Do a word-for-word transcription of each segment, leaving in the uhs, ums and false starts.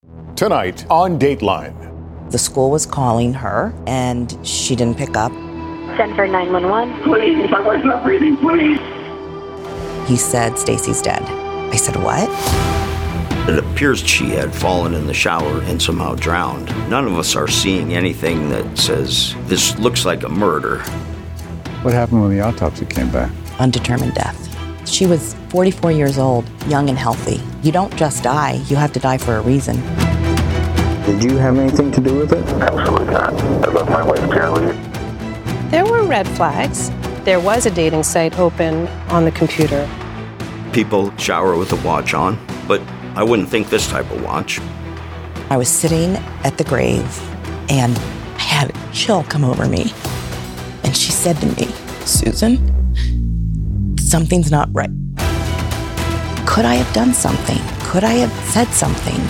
Tonight on Dateline. The school was calling her, and she didn't pick up. Send for nine one one. Please, my wife's not breathing, please. He said, Stacy's dead. I said, what? It appears she had fallen in the shower and somehow drowned. None of us are seeing anything that says this looks like a murder. What happened when the autopsy came back? Undetermined death. She was forty-four years old, young and healthy. You don't just die, you have to die for a reason. Did you have anything to do with it? Absolutely not. I love my wife dearly. There were red flags. There was a dating site open on the computer. People shower with a watch on, but I wouldn't think this type of watch. I was sitting at the grave, and I had a chill come over me. And she said to me, Susan, something's not right. Could I have done something? Could I have said something?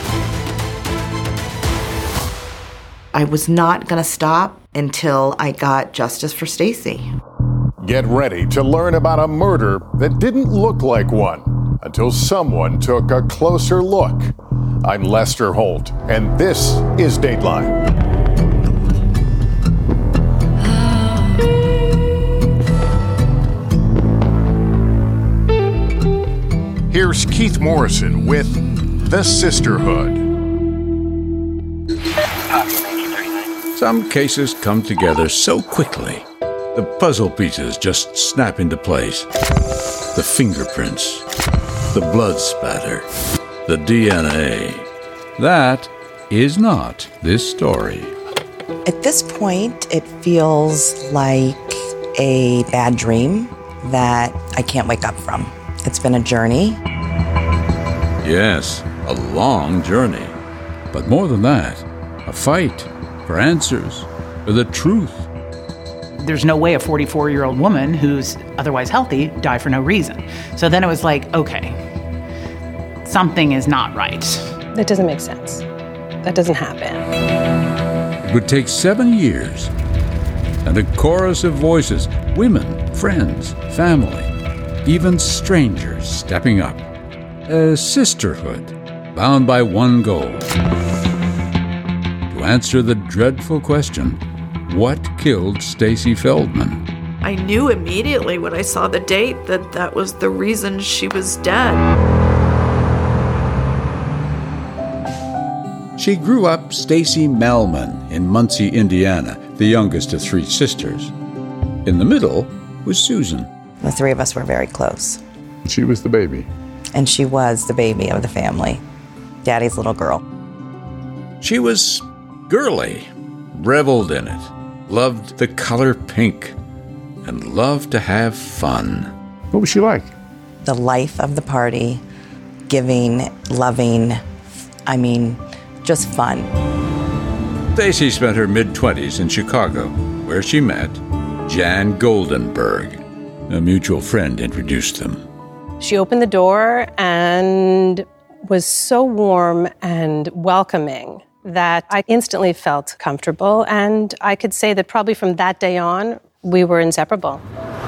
I was not going to stop until I got justice for Stacy. Get ready to learn about a murder that didn't look like one until someone took a closer look. I'm Lester Holt, and this is Dateline. Here's Keith Morrison with The Sisterhood. Some cases come together so quickly. The puzzle pieces just snap into place. The fingerprints, the blood spatter, the D N A. That is not this story. At this point, it feels like a bad dream that I can't wake up from. It's been a journey. Yes, a long journey. But more than that, a fight for answers, for the truth. There's no way a forty-four-year-old woman who's otherwise healthy die for no reason. So then it was like, okay, something is not right. That doesn't make sense. That doesn't happen. It would take seven years and a chorus of voices, women, friends, family, even strangers stepping up. A sisterhood bound by one goal. To answer the dreadful question, what killed Stacy Feldman? I knew immediately when I saw the date that that was the reason she was dead. She grew up Stacy Melman in Muncie, Indiana, the youngest of three sisters. In the middle was Susan. The three of us were very close. She was the baby. And she was the baby of the family, Daddy's little girl. She was girly, reveled in it, loved the color pink, and loved to have fun. What was she like? The life of the party, giving, loving, I mean, just fun. Stacy spent her mid-twenties in Chicago, where she met Jan Goldenberg. A mutual friend introduced them. She opened the door and was so warm and welcoming that I instantly felt comfortable, and I could say that probably from that day on, we were inseparable.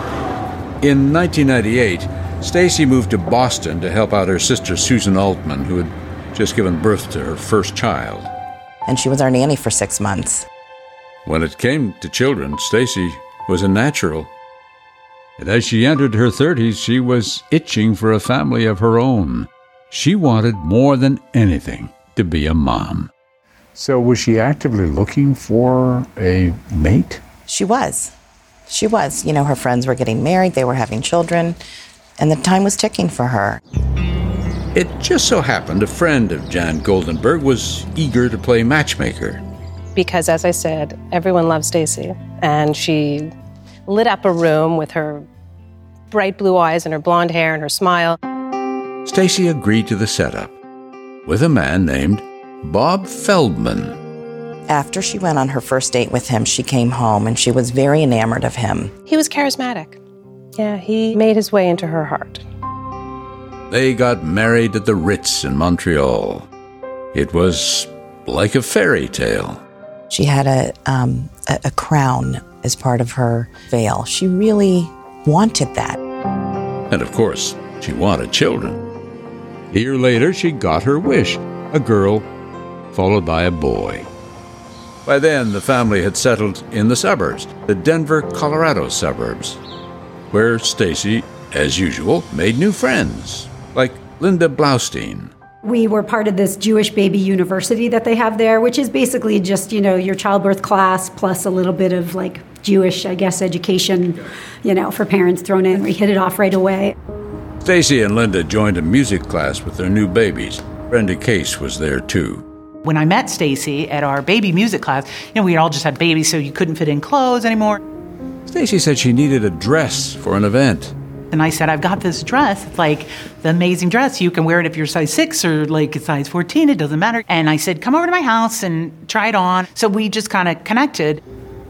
In nineteen ninety-eight, Stacy moved to Boston to help out her sister Susan Altman, who had just given birth to her first child. And she was our nanny for six months. When it came to children, Stacy was a natural. And as she entered her thirties, she was itching for a family of her own. She wanted more than anything to be a mom. So was she actively looking for a mate? She was. She was. You know, her friends were getting married, they were having children, and the time was ticking for her. It just so happened a friend of Jan Goldenberg was eager to play matchmaker. Because, as I said, everyone loved Stacy, and she lit up a room with her bright blue eyes and her blonde hair and her smile. Stacy agreed to the setup with a man named Bob Feldman. After she went on her first date with him, she came home and she was very enamored of him. He was charismatic. Yeah, he made his way into her heart. They got married at the Ritz in Montreal. It was like a fairy tale. She had a, um, a, a crown as part of her veil. She really wanted that. And of course, she wanted children. A year later, she got her wish, a girl followed by a boy. By then, the family had settled in the suburbs, the Denver, Colorado suburbs, where Stacy, as usual, made new friends, like Linda Blaustein. We were part of this Jewish baby university that they have there, which is basically just, you know, your childbirth class plus a little bit of like Jewish, I guess, education, you know, for parents thrown in. We hit it off right away. Stacy and Linda joined a music class with their new babies. Brenda Case was there too. When I met Stacy at our baby music class, you know, we all just had babies, so you couldn't fit in clothes anymore. Stacy said she needed a dress for an event. And I said, I've got this dress. It's like the amazing dress. You can wear it if you're size six or like a size fourteen. It doesn't matter. And I said, come over to my house and try it on. So we just kind of connected.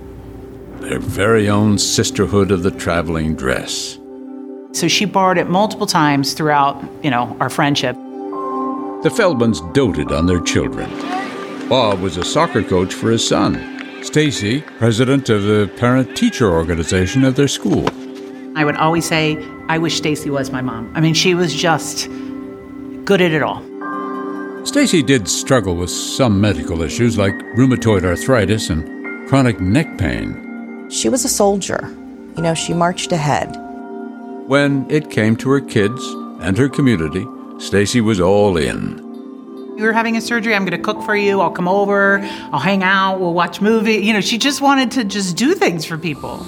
Their very own sisterhood of the traveling dress. So she borrowed it multiple times throughout, you know, our friendship. The Feldmans doted on their children. Bob was a soccer coach for his son. Stacy, president of the parent-teacher organization of their school. I would always say, I wish Stacy was my mom. I mean, she was just good at it all. Stacy did struggle with some medical issues like rheumatoid arthritis and chronic neck pain. She was a soldier. You know, she marched ahead. When it came to her kids and her community, Stacy was all in. You're having a surgery, I'm going to cook for you, I'll come over, I'll hang out, we'll watch movie. You know, she just wanted to just do things for people.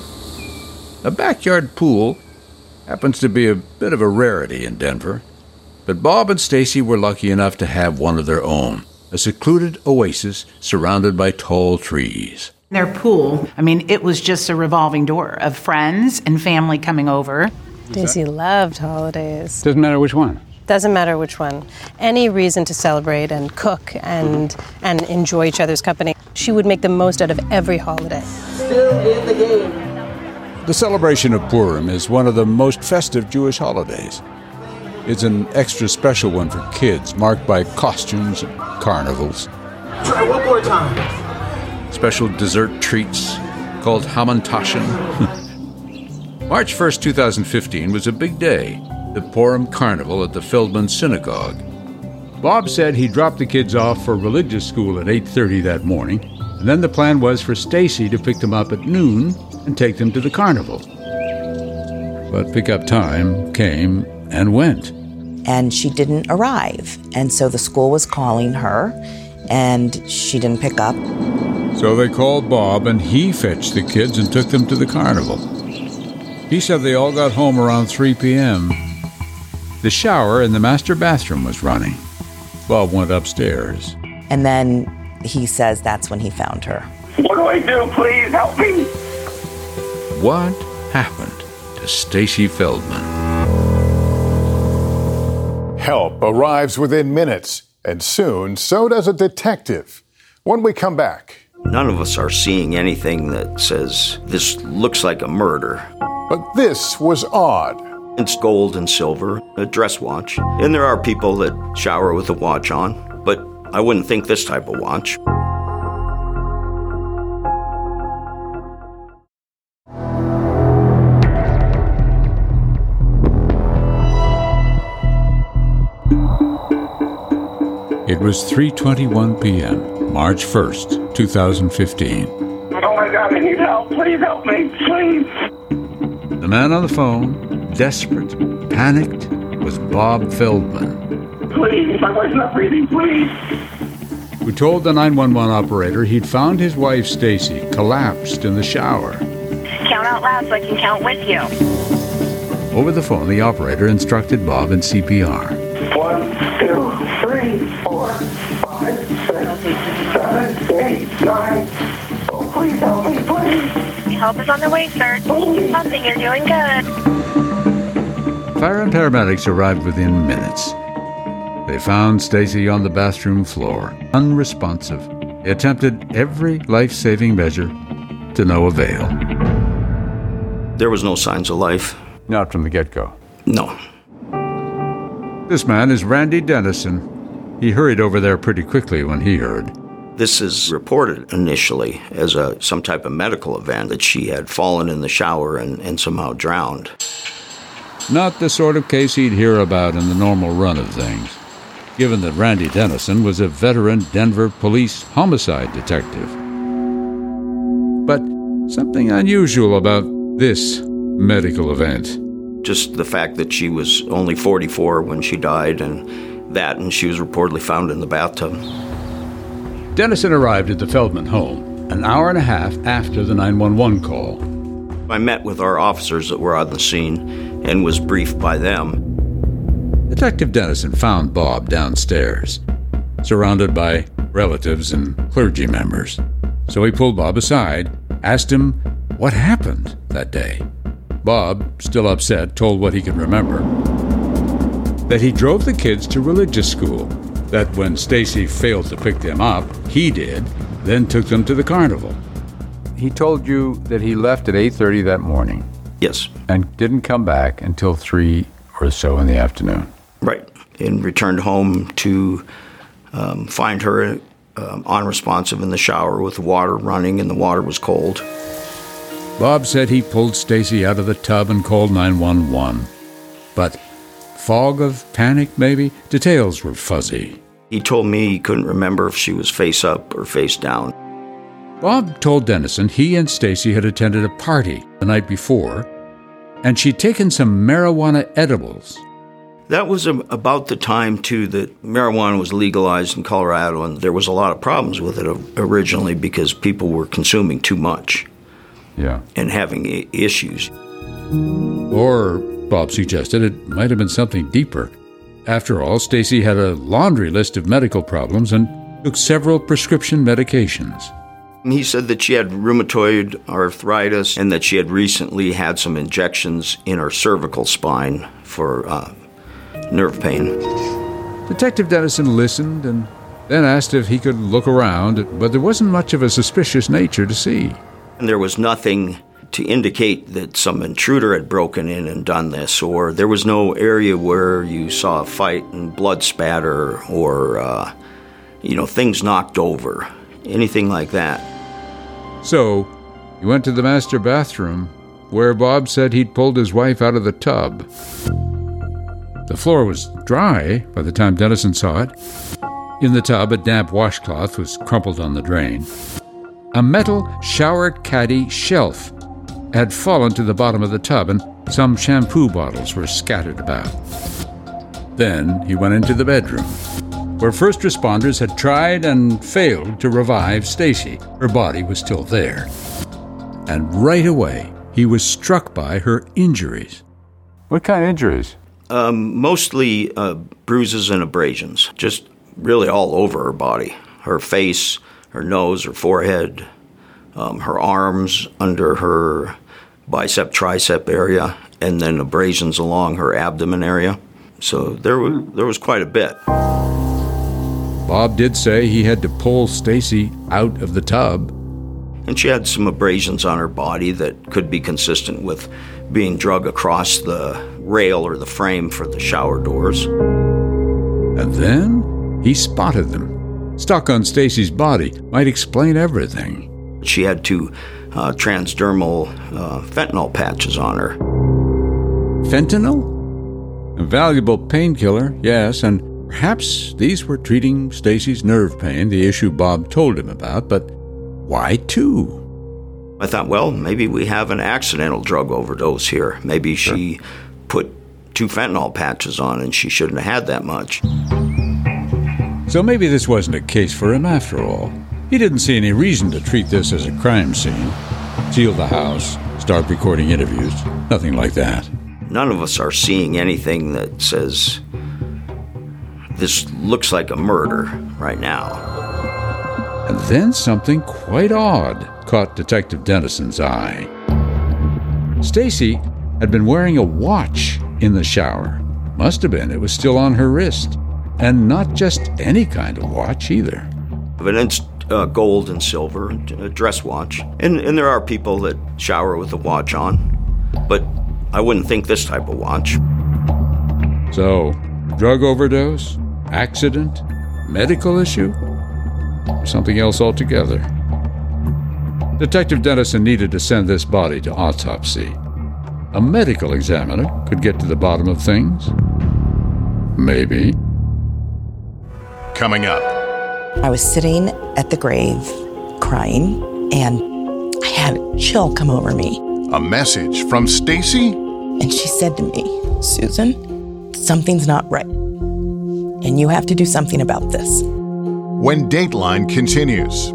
A backyard pool happens to be a bit of a rarity in Denver, but Bob and Stacy were lucky enough to have one of their own, a secluded oasis surrounded by tall trees. Their pool, I mean, it was just a revolving door of friends and family coming over. Stacy loved holidays. Doesn't matter which one. Doesn't matter which one. Any reason to celebrate and cook and and enjoy each other's company. She would make the most out of every holiday. Still in the game. The celebration of Purim is one of the most festive Jewish holidays. It's an extra special one for kids, marked by costumes and carnivals. Try one more time. Special dessert treats called Hamantaschen. March first, two thousand fifteen was a big day, the Purim Carnival at the Feldman Synagogue. Bob said he dropped the kids off for religious school at eight thirty that morning, and then the plan was for Stacy to pick them up at noon and take them to the carnival. But pickup time came and went. And she didn't arrive. And so the school was calling her, and she didn't pick up. So they called Bob, and he fetched the kids and took them to the carnival. He said they all got home around three p.m. The shower in the master bathroom was running. Bob went upstairs. And then he says that's when he found her. What do I do? Please help me. What happened to Stacy Feldman? Help arrives within minutes, and soon so does a detective. When we come back. None of us are seeing anything that says this looks like a murder. But this was odd. It's gold and silver, a dress watch. And there are people that shower with a watch on, but I wouldn't think this type of watch. It was three twenty-one p.m., March first, two thousand fifteen. Oh my God, I need help. Please help me, please. The man on the phone, desperate, panicked, was Bob Feldman. Please, my wife's not breathing, please. Who told the nine one one operator he'd found his wife, Stacy, collapsed in the shower. Count out loud so I can count with you. Over the phone, the operator instructed Bob in C P R. One, two, three, four, five, six, seven, eight, nine. Oh, please help me, please. Help is on the way, sir. Something, you're doing good. Fire and paramedics arrived within minutes. They found Stacy on the bathroom floor, unresponsive. They attempted every life-saving measure to no avail. There was no signs of life. Not from the get-go. No. This man is Randy Dennison. He hurried over there pretty quickly when he heard. This is reported initially as a some type of medical event, that she had fallen in the shower and, and somehow drowned. Not the sort of case he'd hear about in the normal run of things. given that Randy Dennison was a veteran Denver police homicide detective. But something unusual about this medical event. Just the fact that she was only forty-four when she died, and that, and she was reportedly found in the bathtub. Dennison arrived at the Feldman home an hour and a half after the nine one one call. I met with our officers that were on the scene and was briefed by them. Detective Dennison found Bob downstairs, surrounded by relatives and clergy members. So he pulled Bob aside, asked him what happened that day. Bob, still upset, told what he could remember. That he drove the kids to religious school, that when Stacy failed to pick them up, he did, then took them to the carnival. He told you that he left at eight thirty that morning. Yes. And didn't come back until three or so in the afternoon. Right. And returned home to um, find her um, unresponsive in the shower with the water running, and the water was cold. Bob said he pulled Stacy out of the tub and called nine one one. But fog of panic, maybe? Details were fuzzy. He told me he couldn't remember if she was face up or face down. Bob told Dennison he and Stacy had attended a party the night before, and she'd taken some marijuana edibles. That was a, about the time, too, that marijuana was legalized in Colorado, and there was a lot of problems with it originally because people were consuming too much. Yeah. And having I- issues. Or, Bob suggested, it might have been something deeper. After all, Stacy had a laundry list of medical problems and took several prescription medications. He said that she had rheumatoid arthritis and that she had recently had some injections in her cervical spine for uh, nerve pain. Detective Dennison listened and then asked if he could look around, but there wasn't much of a suspicious nature to see. And there was nothing to indicate that some intruder had broken in and done this, or there was no area where you saw a fight and blood spatter or, uh, you know, things knocked over, anything like that. So, he went to the master bathroom, where Bob said he'd pulled his wife out of the tub. The floor was dry by the time Dennison saw it. In the tub, a damp washcloth was crumpled on the drain. A metal shower caddy shelf had fallen to the bottom of the tub, and some shampoo bottles were scattered about. Then he went into the bedroom, where first responders had tried and failed to revive Stacy. Her body was still there. And right away, he was struck by her injuries. What kind of injuries? Um, mostly uh, bruises and abrasions, just really all over her body. Her face, her nose, her forehead, um, her arms, under her bicep, tricep area, and then abrasions along her abdomen area. So there was, there was quite a bit. Bob did say he had to pull Stacy out of the tub. And she had some abrasions on her body that could be consistent with being dragged across the rail or the frame for the shower doors. And then he spotted them. Stuck on Stacy's body might explain everything. She had two uh, transdermal uh, fentanyl patches on her. Fentanyl? A valuable painkiller, yes, and perhaps these were treating Stacy's nerve pain, the issue Bob told him about, but why two? I thought, well, maybe we have an accidental drug overdose here. Maybe she sure. put two fentanyl patches on and she shouldn't have had that much. So maybe this wasn't a case for him after all. He didn't see any reason to treat this as a crime scene. Seal the house, start recording interviews, nothing like that. None of us are seeing anything that says this looks like a murder right now. And then something quite odd caught Detective Dennison's eye. Stacy had been wearing a watch in the shower. Must have been. It was still on her wrist. And not just any kind of watch either. Evidence, uh, gold and silver, a dress watch. And, and there are people that shower with a watch on. But I wouldn't think this type of watch. So, drug overdose? Accident? Medical issue? Or something else altogether? Detective Dennison needed to send this body to autopsy. A medical examiner could get to the bottom of things. Maybe. Coming up. I was sitting at the grave crying, and I had a chill come over me. A message from Stacy? And she said to me, Susan, something's not right, and you have to do something about this. When Dateline continues.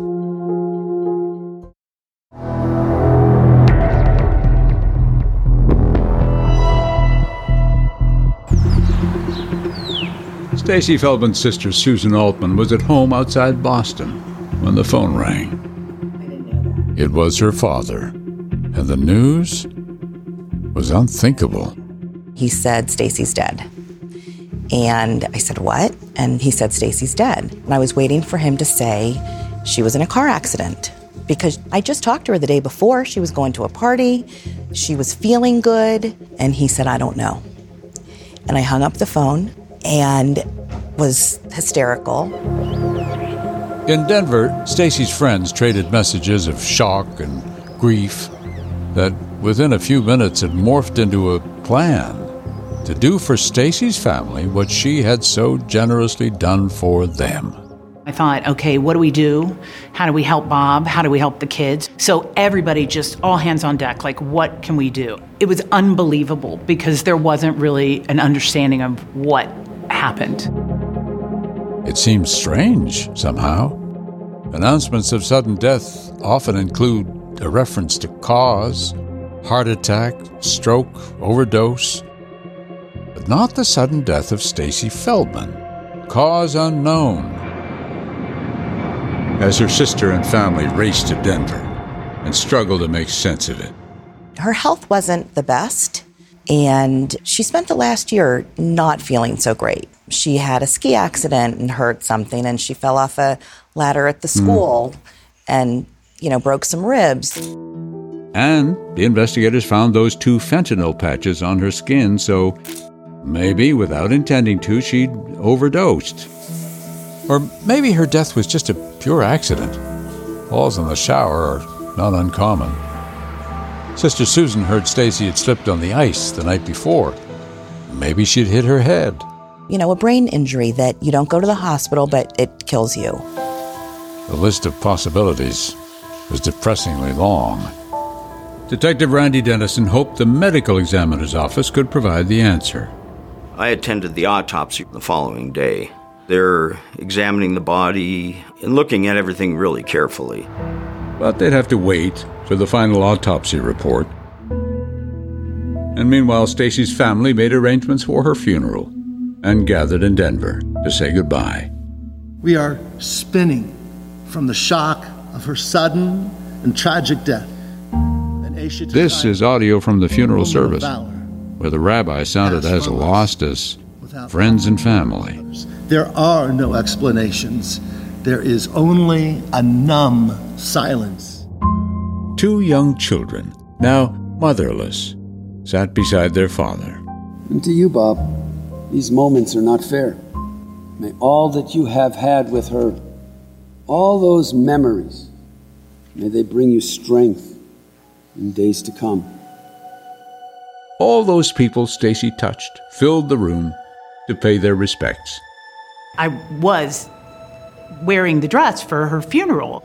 Stacy Feldman's sister, Susan Altman, was at home outside Boston when the phone rang. It was her father, and the news was unthinkable. He said, Stacy's dead. And I said, what? And he said, Stacy's dead. And I was waiting for him to say she was in a car accident, because I just talked to her the day before. She was going to a party. She was feeling good. And he said, I don't know. And I hung up the phone and was hysterical. In Denver, Stacy's friends traded messages of shock and grief that within a few minutes had morphed into a plan to do for Stacy's family what she had so generously done for them. I thought, okay, what do we do? How do we help Bob? How do we help the kids? So everybody just all hands on deck, like, what can we do? It was unbelievable because there wasn't really an understanding of what happened. It seems strange, somehow. Announcements of sudden death often include a reference to cause, heart attack, stroke, overdose, but not the sudden death of Stacy Feldman. Cause unknown. As her sister and family raced to Denver and struggled to make sense of it. Her health wasn't the best, and she spent the last year not feeling so great. She had a ski accident and hurt something, and she fell off a ladder at the school mm. and, you know, broke some ribs. And the investigators found those two fentanyl patches on her skin, so maybe, without intending to, she'd overdosed. Or maybe her death was just a pure accident. Falls in the shower are not uncommon. Sister Susan heard Stacy had slipped on the ice the night before. Maybe she'd hit her head. You know, a brain injury that you don't go to the hospital, but it kills you. The list of possibilities was depressingly long. Detective Randy Dennison hoped the medical examiner's office could provide the answer. I attended the autopsy the following day. They're examining the body and looking at everything really carefully. But they'd have to wait for the final autopsy report. And meanwhile, Stacy's family made arrangements for her funeral and gathered in Denver to say goodbye. We are spinning from the shock of her sudden and tragic death. This is audio from the funeral service, where the rabbi sounded as lost as friends and family. There are no explanations. There is only a numb silence. Two young children, now motherless, sat beside their father. And to you, Bob, these moments are not fair. May all that you have had with her, all those memories, may they bring you strength in days to come. All those people Stacy touched filled the room to pay their respects. I was wearing the dress for her funeral.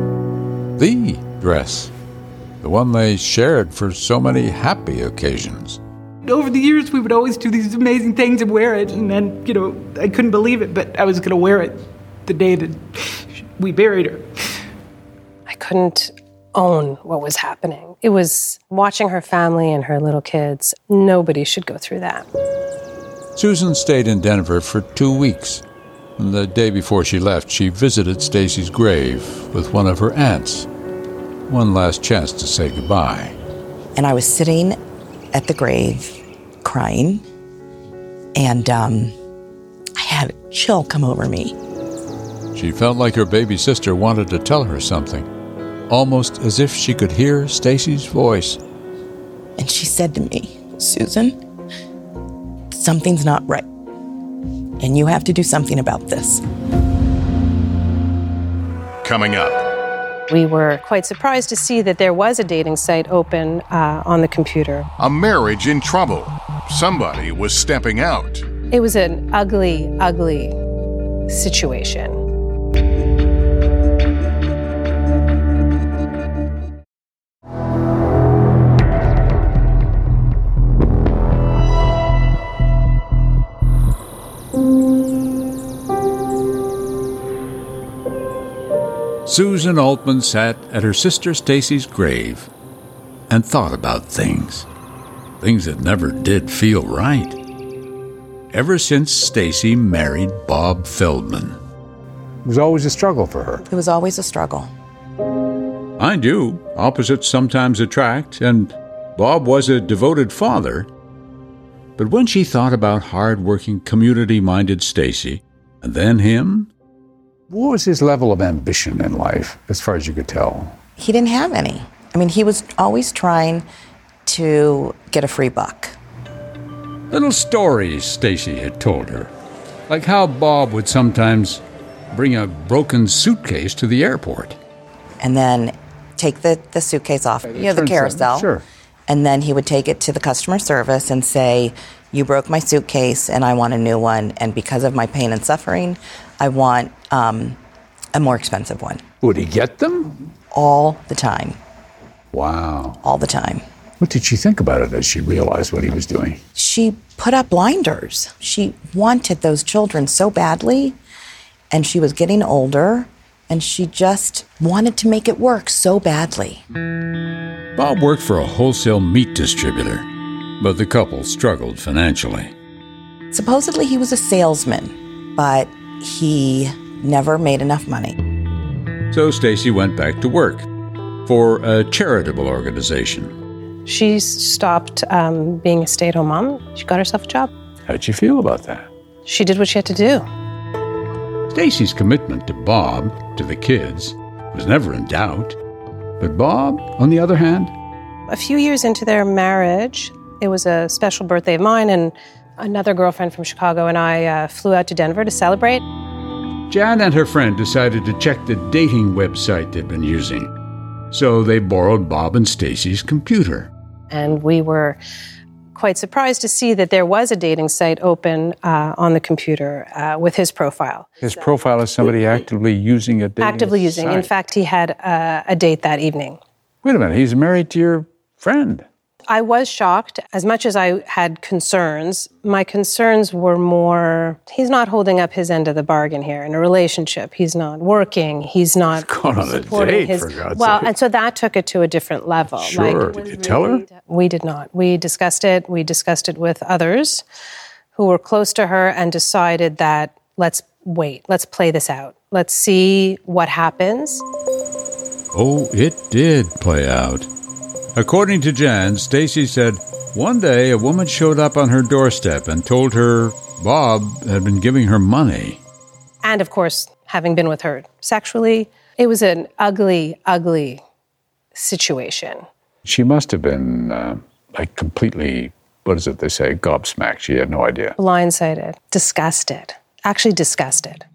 The dress. The one they shared for so many happy occasions. Over the years, we would always do these amazing things and wear it. And then, you know, I couldn't believe it, but I was going to wear it the day that we buried her. I couldn't own what was happening. It was watching her family and her little kids. Nobody should go through that. Susan stayed in Denver for two weeks. And the day before she left, she visited Stacy's grave with one of her aunts. One last chance to say goodbye. And I was sitting at the grave crying, and um, I had a chill come over me. She felt like her baby sister wanted to tell her something, almost as if she could hear Stacy's voice. And she said to me, Susan, something's not right, and you have to do something about this. Coming up. We were quite surprised to see that there was a dating site open uh, on the computer. A marriage in trouble. Somebody was stepping out. It was an ugly, ugly situation. Susan Altman sat at her sister Stacy's grave and thought about things. Things that never did feel right. Ever since Stacy married Bob Feldman. It was always a struggle for her. It was always a struggle. Mind you, opposites sometimes attract, and Bob was a devoted father. But when she thought about hard-working, community-minded Stacy, and then him... What was his level of ambition in life, as far as you could tell? He didn't have any. I mean, he was always trying to get a free buck. Little stories Stacy had told her, like how Bob would sometimes bring a broken suitcase to the airport. And then take the, the suitcase off, you know, the carousel. Sure. And then he would take it to the customer service and say, you broke my suitcase and I want a new one. And because of my pain and suffering, I want um, a more expensive one. Would he get them? All the time. Wow. All the time. What did she think about it as she realized what he was doing? She put up blinders. She wanted those children so badly, and she was getting older, and she just wanted to make it work so badly. Bob worked for a wholesale meat distributor, but the couple struggled financially. Supposedly he was a salesman, but he never made enough money. So Stacy went back to work for a charitable organization. She stopped um, being a stay-at-home mom. She got herself a job. How'd you feel about that? She did what she had to do. Stacy's commitment to Bob, to the kids, was never in doubt. But Bob, on the other hand... A few years into their marriage, it was a special birthday of mine, and another girlfriend from Chicago and I uh, flew out to Denver to celebrate. Jan and her friend decided to check the dating website they'd been using. So they borrowed Bob and Stacy's computer. And we were quite surprised to see that there was a dating site open uh, on the computer uh, with his profile. His profile is somebody actively using a dating Actively using. site. In fact, he had uh, a date that evening. Wait a minute, he's married to your friend. I was shocked. As much as I had concerns, my concerns were more, he's not holding up his end of the bargain here in a relationship. He's not working. He's not He's gone on a supporting date, his... for God's well, sake. and so that took it to a different level. Sure. Did you tell her? We did not. We discussed it. We discussed it with others who were close to her and decided that let's wait. Let's play this out. Let's see what happens. Oh, it did play out. According to Jan, Stacy said one day a woman showed up on her doorstep and told her Bob had been giving her money. And of course, having been with her sexually, it was an ugly, ugly situation. She must have been, uh, like, completely, what is it they say, gobsmacked. She had no idea. Blindsided, disgusted, actually disgusted.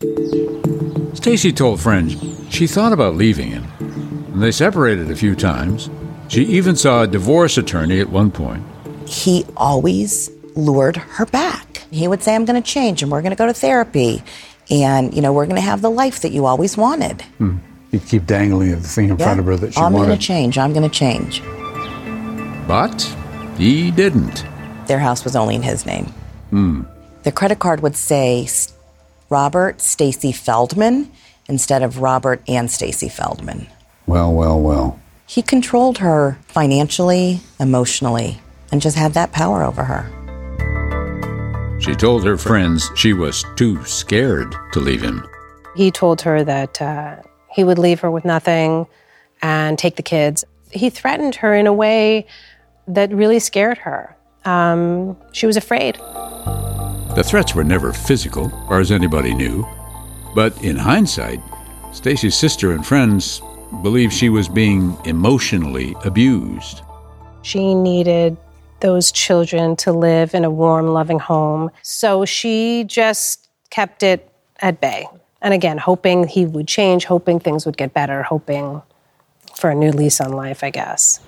Stacy told friends she thought about leaving him, and they separated a few times. She even saw a divorce attorney at one point. He always lured her back. He would say, I'm going to change and we're going to go to therapy. And, you know, we're going to have the life that you always wanted. Hmm. He'd keep dangling the thing in Yeah. front of her that she I'm wanted. going to change. I'm going to change. But he didn't. Their house was only in his name. Hmm. The credit card would say Robert Stacy Feldman instead of Robert and Stacy Feldman. Well, well, well. He controlled her financially, emotionally, and just had that power over her. She told her friends she was too scared to leave him. He told her that uh, he would leave her with nothing and take the kids. He threatened her in a way that really scared her. Um, she was afraid. The threats were never physical, far as anybody knew. But in hindsight, Stacy's sister and friends believed she was being emotionally abused. She needed those children to live in a warm, loving home. So she just kept it at bay. And again, hoping he would change, hoping things would get better, hoping for a new lease on life, I guess.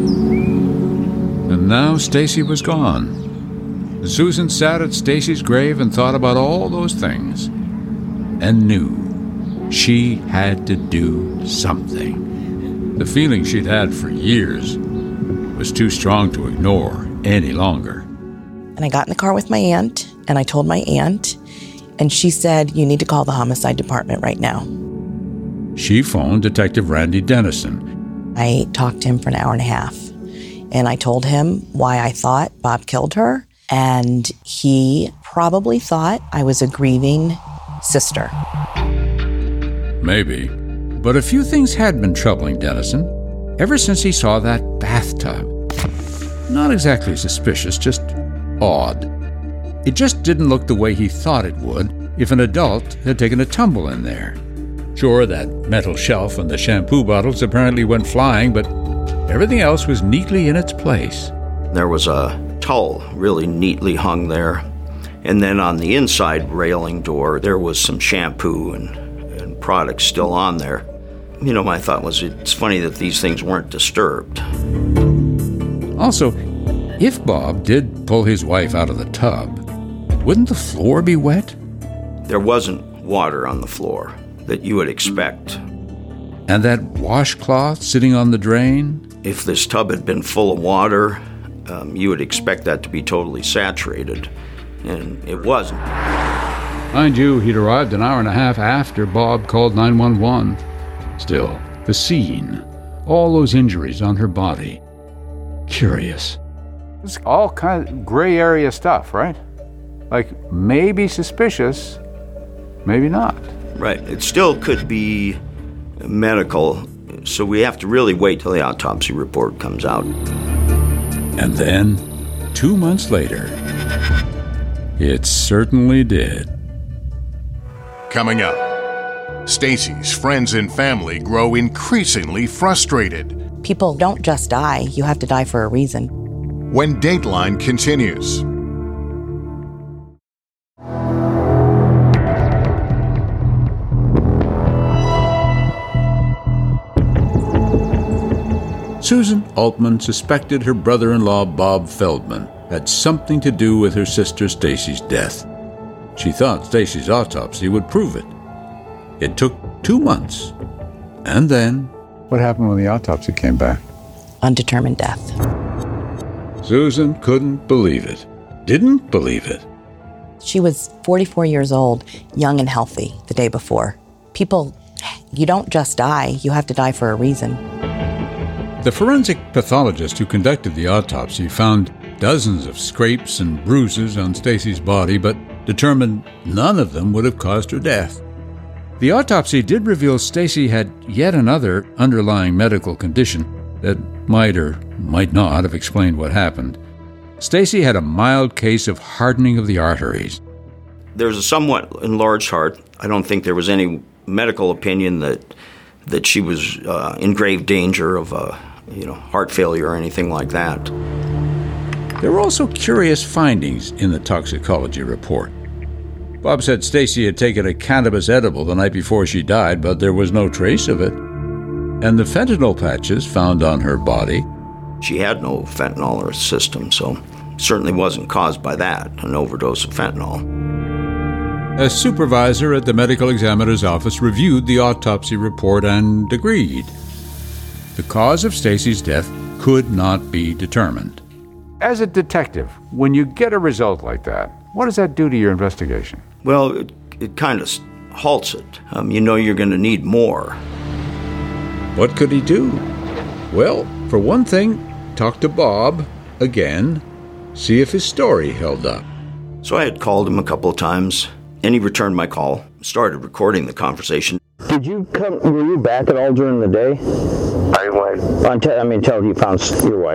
And now Stacy was gone. Susan sat at Stacy's grave and thought about all those things. and knew she had to do something. The feeling she'd had for years was too strong to ignore any longer. And I got in the car with my aunt, and I told my aunt, and she said, you need to call the homicide department right now. She phoned Detective Randy Dennison. I talked to him for an hour and a half, and I told him why I thought Bob killed her, and he probably thought I was a grieving sister. Maybe, but a few things had been troubling Dennison ever since he saw that bathtub. Not exactly suspicious, just odd. It just didn't look the way he thought it would if an adult had taken a tumble in there. Sure, that metal shelf and the shampoo bottles apparently went flying, but everything else was neatly in its place. There was a towel really neatly hung there. And then on the inside railing door, there was some shampoo and, and products still on there. You know, my thought was, it's funny that these things weren't disturbed. Also, if Bob did pull his wife out of the tub, wouldn't the floor be wet? There wasn't water on the floor that you would expect. And that washcloth sitting on the drain? If this tub had been full of water, um, you would expect that to be totally saturated, and it wasn't. Mind you, he'd arrived an hour and a half after Bob called nine one one. Still, the scene, all those injuries on her body. Curious. It's all kind of gray area stuff, right? Like, maybe suspicious, maybe not. Right. It still could be medical, so we have to really wait till the autopsy report comes out. And then, two months later, it certainly did. Coming up, Stacy's friends and family grow increasingly frustrated. People don't just die, you have to die for a reason. When Dateline continues. Susan Altman suspected her brother-in-law Bob Feldman had something to do with her sister Stacy's death. She thought Stacy's autopsy would prove it. It took two months. And then... What happened when the autopsy came back? Undetermined death. Susan couldn't believe it. Didn't believe it. She was forty-four years old, young and healthy, the day before. People, you don't just die, you have to die for a reason. The forensic pathologist who conducted the autopsy found dozens of scrapes and bruises on Stacy's body, but determined none of them would have caused her death. The autopsy did reveal Stacy had yet another underlying medical condition that might or might not have explained what happened. Stacy had a mild case of hardening of the arteries. There's a somewhat enlarged heart. I don't think there was any medical opinion that that she was uh, in grave danger of uh, you know, heart failure or anything like that. There were also curious findings in the toxicology report. Bob said Stacy had taken a cannabis edible the night before she died, but there was no trace of it. And the fentanyl patches found on her body... She had no fentanyl in her system, so certainly wasn't caused by that, an overdose of fentanyl. A supervisor at the medical examiner's office reviewed the autopsy report and agreed. The cause of Stacy's death could not be determined. As a detective, when you get a result like that, what does that do to your investigation? Well, it, it kind of halts it. Um, you know you're going to need more. What could he do? Well, for one thing, talk to Bob again, see if his story held up. So I had called him a couple of times, and he returned my call, started recording the conversation. Did you come, were you back at all during the day? I went. Until, I mean, until you found your wife.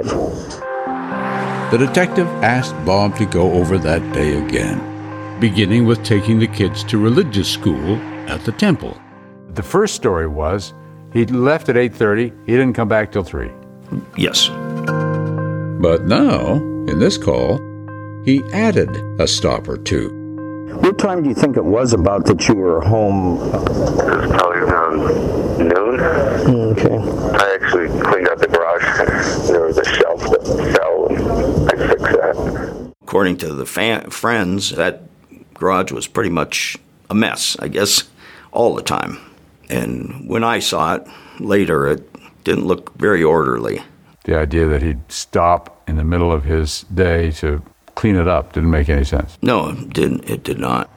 The detective asked Bob to go over that day again, beginning with taking the kids to religious school at the temple. The first story was he left at eight thirty, he didn't come back till three. Yes. But now, in this call, he added a stop or two. What time do you think it was about that you were home? It was probably around noon. Okay. I actually cleaned out the garage. There was a shelf that fell, and I fixed that. According to the fa- friends, that garage was pretty much a mess, I guess. all the time. And when I saw it later, it didn't look very orderly. The idea that he'd stop in the middle of his day to clean it up didn't make any sense. No, it didn't. It did not.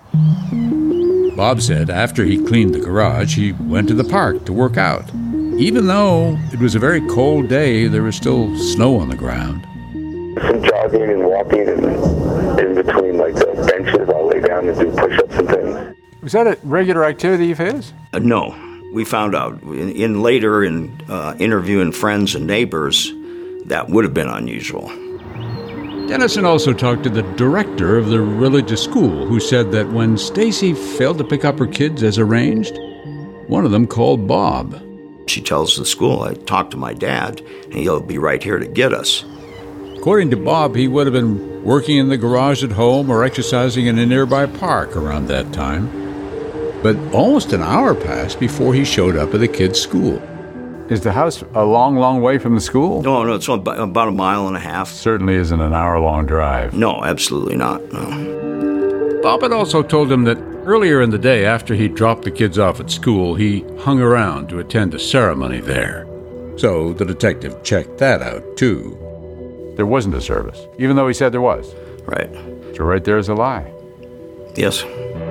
Bob said after he cleaned the garage, he went to the park to work out. Even though it was a very cold day, there was still snow on the ground. Some jogging and walking and in between like the benches, I'll lay down and do push-ups and things. Was that a regular activity of his? Uh, no. We found out in, in later in uh, interviewing friends and neighbors, that would have been unusual. Dennison also talked to the director of the religious school, who said that when Stacy failed to pick up her kids as arranged, one of them called Bob. She tells the school, I talked to my dad, and he'll be right here to get us. According to Bob, he would have been working in the garage at home or exercising in a nearby park around that time. But almost an hour passed before he showed up at the kids' school. Is the house a long, long way from the school? No, no, it's about a mile and a half. Certainly isn't an hour-long drive. No, absolutely not, no. Bob had also told him that earlier in the day, after he dropped the kids off at school, he hung around to attend a ceremony there. So the detective checked that out, too. There wasn't a service, even though he said there was. Right. So right there is a lie. Yes.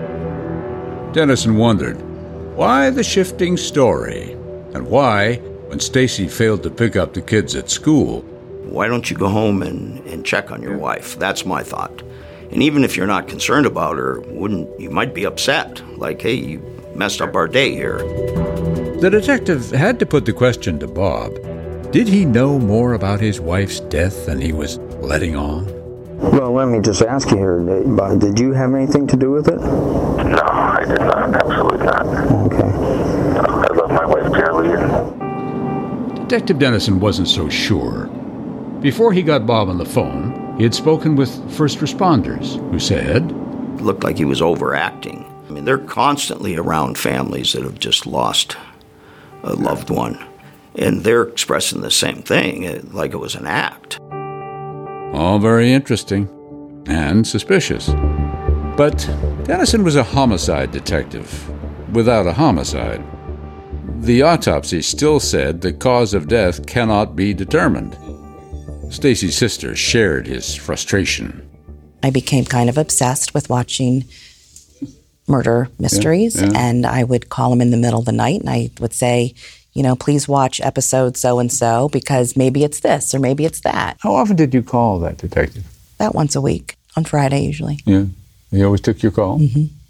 Dennison wondered, why the shifting story? And why, when Stacy failed to pick up the kids at school? Why don't you go home and, and check on your wife? That's my thought. And even if you're not concerned about her, wouldn't you might be upset. Like, hey, you messed up our day here. The detective had to put the question to Bob. Did he know more about his wife's death than he was letting on? Well, let me just ask you here, Bob, did you have anything to do with it? No, I did not. Absolutely not. Okay. No, I love my wife dearly. And... Detective Dennison wasn't so sure. Before he got Bob on the phone, he had spoken with first responders who said... It looked like he was overacting. I mean, they're constantly around families that have just lost a loved one. And they're expressing the same thing, like it was an act. All very interesting and suspicious. But Dennison was a homicide detective without a homicide. The autopsy still said the cause of death cannot be determined. Stacy's sister shared his frustration. I became kind of obsessed with watching murder mysteries, yeah, yeah. and I would call him in the middle of the night, and I would say, you know, please watch episode so-and-so because maybe it's this or maybe it's that. How often did you call that detective? About once a week, on Friday usually. Yeah, he always took your call?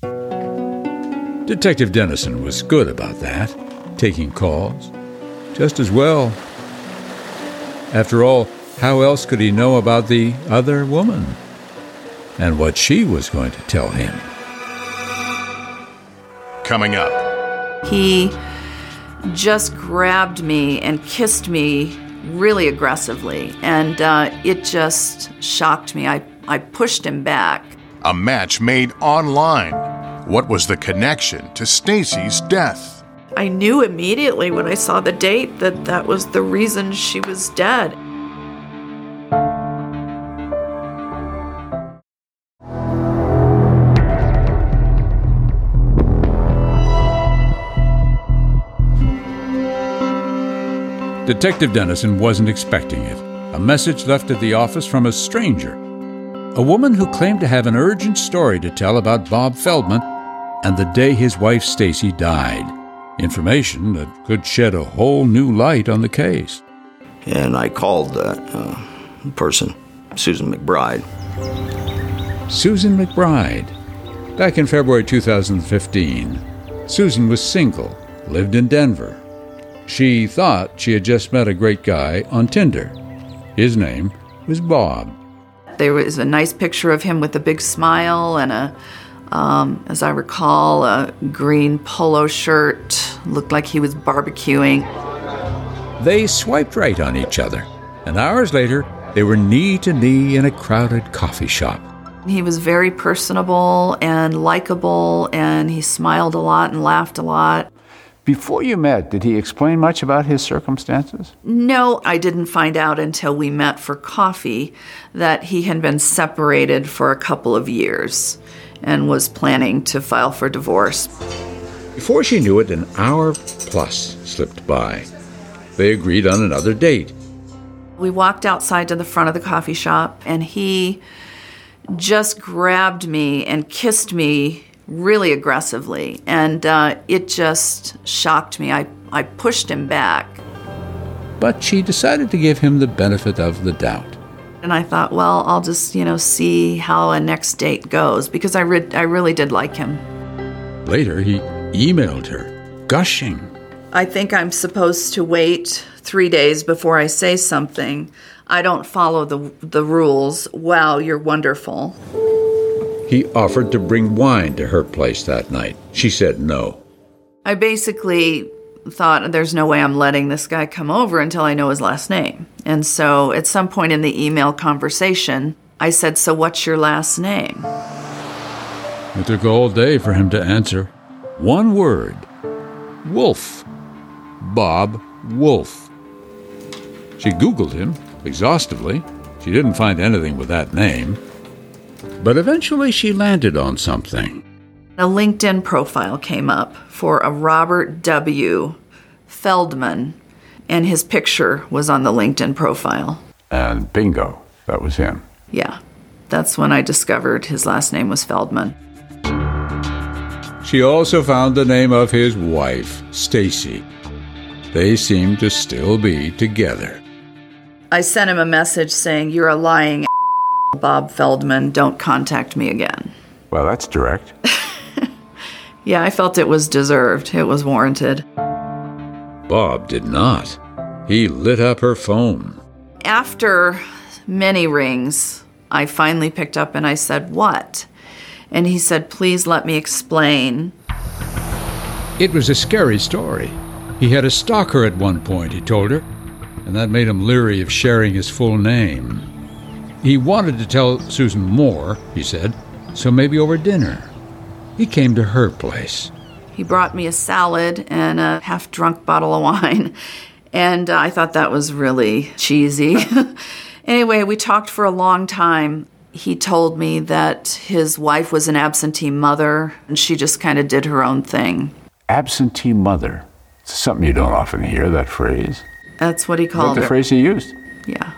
Mm-hmm. Detective Dennison was good about that, taking calls, just as well. After all, how else could he know about the other woman and what she was going to tell him? Coming up. He just grabbed me and kissed me really aggressively, and uh, it just shocked me. I, I pushed him back. A match made online. What was the connection to Stacy's death? I knew immediately when I saw the date that that was the reason she was dead. Detective Dennison wasn't expecting it. A message left at the office from a stranger. A woman who claimed to have an urgent story to tell about Bob Feldman and the day his wife Stacy died. Information that could shed a whole new light on the case. And I called that uh, person, Susan McBride. Susan McBride. Back in February two thousand fifteen, Susan was single, lived in Denver. She thought she had just met a great guy on Tinder. His name was Bob. There was a nice picture of him with a big smile and a, um, as I recall, a green polo shirt. Looked like he was barbecuing. They swiped right on each other, and hours later, they were knee to knee in a crowded coffee shop. He was very personable and likable, and he smiled a lot and laughed a lot. Before you met, did he explain much about his circumstances? No, I didn't find out until we met for coffee that he had been separated for a couple of years and was planning to file for divorce. Before she knew it, an hour plus slipped by. They agreed on another date. We walked outside to the front of the coffee shop, and he just grabbed me and kissed me really aggressively, and uh, it just shocked me. I, I pushed him back. But she decided to give him the benefit of the doubt. And I thought, well, I'll just, you know, see how a next date goes, because I, re- I really did like him. Later, he emailed her, gushing. I think I'm supposed to wait three days before I say something. I don't follow the the rules. Wow, you're wonderful. He offered to bring wine to her place that night. She said no. I basically thought, there's no way I'm letting this guy come over until I know his last name. And so at some point in the email conversation, I said, so what's your last name? It took all day for him to answer. One word. Wolf. Bob Wolf. She Googled him exhaustively. She didn't find anything with that name. But eventually she landed on something. A LinkedIn profile came up for a Robert W. Feldman, and his picture was on the LinkedIn profile. And bingo, that was him. Yeah, that's when I discovered his last name was Feldman. She also found the name of his wife, Stacy. They seemed to still be together. I sent him a message saying, you're a lying Bob Feldman, don't contact me again. Well, that's direct. Yeah, I felt it was deserved. It was warranted. Bob did not. He lit up her phone. After many rings, I finally picked up and I said, what? And he said, please let me explain. It was a scary story. He had a stalker at one point, he told her, and that made him leery of sharing his full name. He wanted to tell Susan more, he said, so maybe over dinner. He came to her place. He brought me a salad and a half-drunk bottle of wine, and uh, I thought that was really cheesy. Anyway, we talked for a long time. He told me that his wife was an absentee mother, and she just kind of did her own thing. Absentee mother. It's something you don't often hear, that phrase. That's what he called Is that the her. phrase he used? Yeah.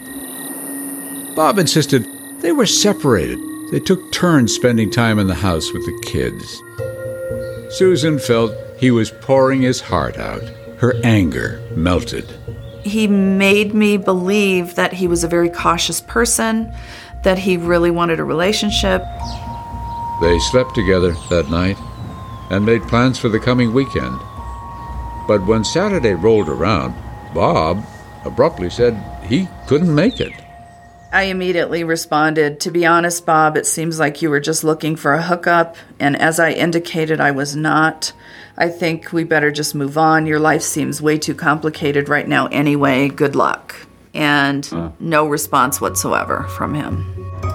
Bob insisted they were separated. They took turns spending time in the house with the kids. Susan felt he was pouring his heart out. Her anger melted. He made me believe that he was a very cautious person, that he really wanted a relationship. They slept together that night and made plans for the coming weekend. But when Saturday rolled around, Bob abruptly said he couldn't make it. I immediately responded, to be honest, Bob, it seems like you were just looking for a hookup, and as I indicated, I was not. I think we better just move on. Your life seems way too complicated right now anyway. Good luck. And uh. no response whatsoever from him.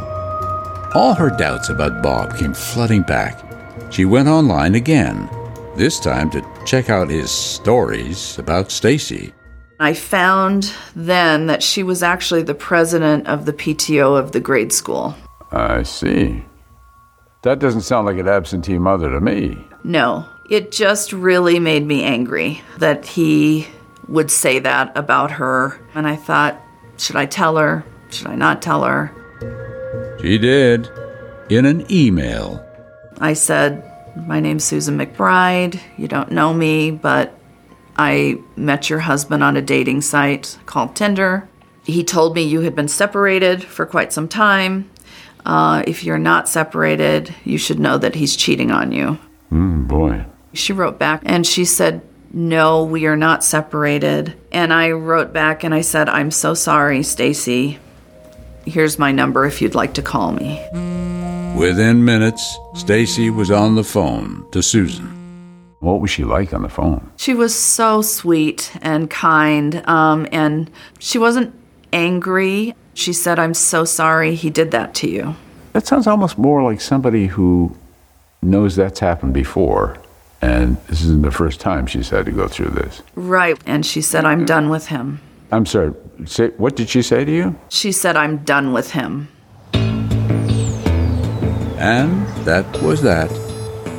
All her doubts about Bob came flooding back. She went online again, this time to check out his stories about Stacy. I found then that she was actually the president of the P T O of the grade school. I see. That doesn't sound like an absentee mother to me. No, it just really made me angry that he would say that about her. And I thought, should I tell her? Should I not tell her? She did, in an email. I said, my name's Susan McBride. You don't know me, but I met your husband on a dating site called Tinder. He told me you had been separated for quite some time. Uh, if you're not separated, you should know that he's cheating on you. Mm, boy. She wrote back and she said, no, we are not separated. And I wrote back and I said, I'm so sorry, Stacy. Here's my number if you'd like to call me. Within minutes, Stacy was on the phone to Susan. What was she like on the phone? She was so sweet and kind, um, and she wasn't angry. She said, I'm so sorry he did that to you. That sounds almost more like somebody who knows that's happened before, and this isn't the first time she's had to go through this. Right, and she said, I'm done with him. I'm sorry, say, what did she say to you? She said, I'm done with him. And that was that.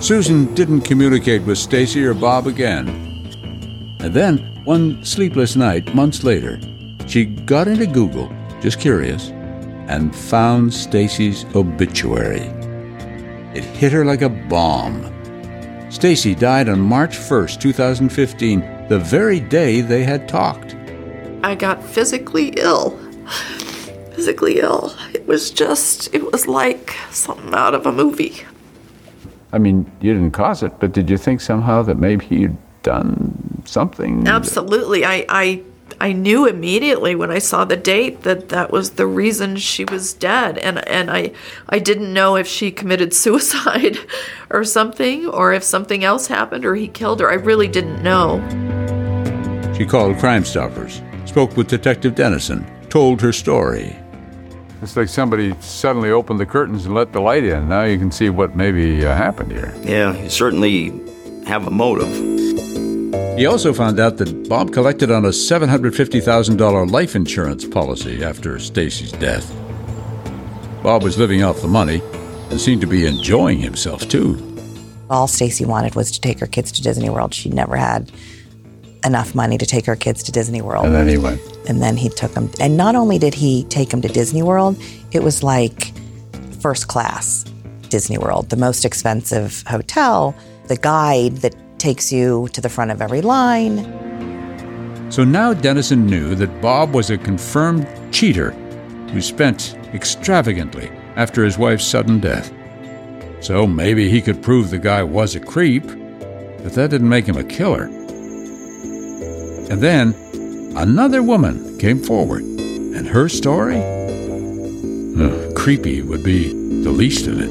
Susan didn't communicate with Stacy or Bob again. And then, one sleepless night, months later, she got into Google, just curious, and found Stacy's obituary. It hit her like a bomb. Stacy died on March first, two thousand fifteen, the very day they had talked. I got physically ill. Physically ill. It was just, it was like something out of a movie. I mean, you didn't cause it, but did you think somehow that maybe you'd done something? Absolutely. I, I I knew immediately when I saw the date that that was the reason she was dead. And, and I, I didn't know if she committed suicide or something, or if something else happened or he killed her. I really didn't know. She called Crime Stoppers, spoke with Detective Dennison, told her story. It's like somebody suddenly opened the curtains and let the light in. Now you can see what maybe uh, happened here. Yeah, you certainly have a motive. He also found out that Bob collected on a seven hundred fifty thousand dollars life insurance policy after Stacy's death. Bob was living off the money and seemed to be enjoying himself, too. All Stacy wanted was to take her kids to Disney World. She never had enough money to take her kids to Disney World. And then he went. And then he took them. And not only did he take them to Disney World, it was like first class Disney World, the most expensive hotel, the guide that takes you to the front of every line. So now Dennison knew that Bob was a confirmed cheater who spent extravagantly after his wife's sudden death. So maybe he could prove the guy was a creep, but that didn't make him a killer. And then another woman came forward, and her story? Uh, creepy would be the least of it.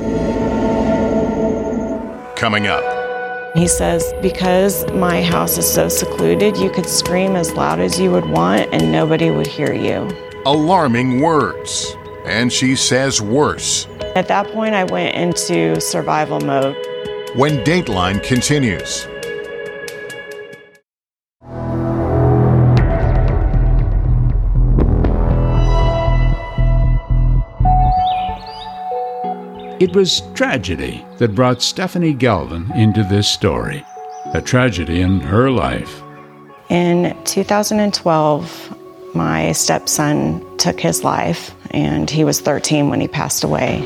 Coming up. He says, because my house is so secluded, you could scream as loud as you would want and nobody would hear you. Alarming words. And she says worse. At that point, I went into survival mode. When Dateline continues. It was tragedy that brought Stephanie Galvin into this story, a tragedy in her life. In two thousand twelve, my stepson took his life, and he was thirteen when he passed away.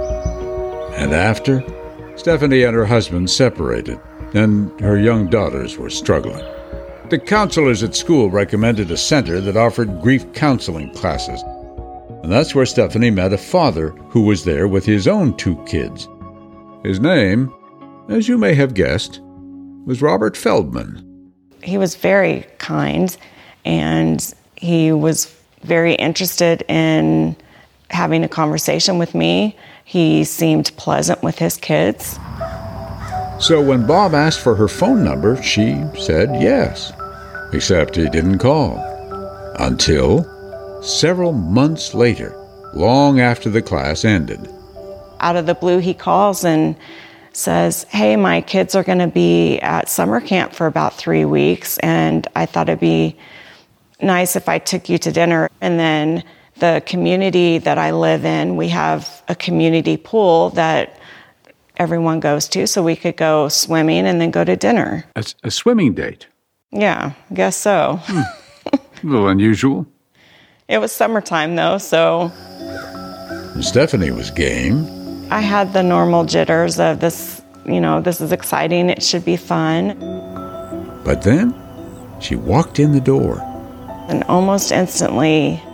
And after, Stephanie and her husband separated, and her young daughters were struggling. The counselors at school recommended a center that offered grief counseling classes. And that's where Stephanie met a father who was there with his own two kids. His name, as you may have guessed, was Robert Feldman. He was very kind, and he was very interested in having a conversation with me. He seemed pleasant with his kids. So when Bob asked for her phone number, she said yes, except he didn't call. Until several months later, long after the class ended. Out of the blue, he calls and says, hey, my kids are going to be at summer camp for about three weeks, and I thought it'd be nice if I took you to dinner. And then the community that I live in, we have a community pool that everyone goes to, so we could go swimming and then go to dinner. A, a swimming date? Yeah, I guess so. Hmm. A little unusual. It was summertime, though, so... Stephanie was game. I had the normal jitters of this, you know, this is exciting, it should be fun. But then, she walked in the door. And almost instantly,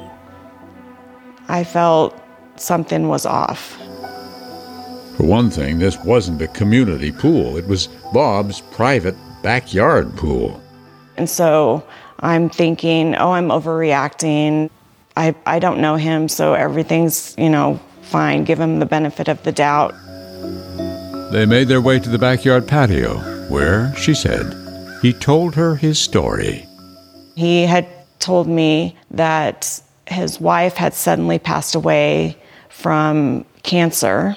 I felt something was off. For one thing, this wasn't a community pool. It was Bob's private backyard pool. And so I'm thinking, oh, I'm overreacting. I, I don't know him, so everything's, you know, fine. Give him the benefit of the doubt. They made their way to the backyard patio, where, she said, he told her his story. He had told me that his wife had suddenly passed away from cancer.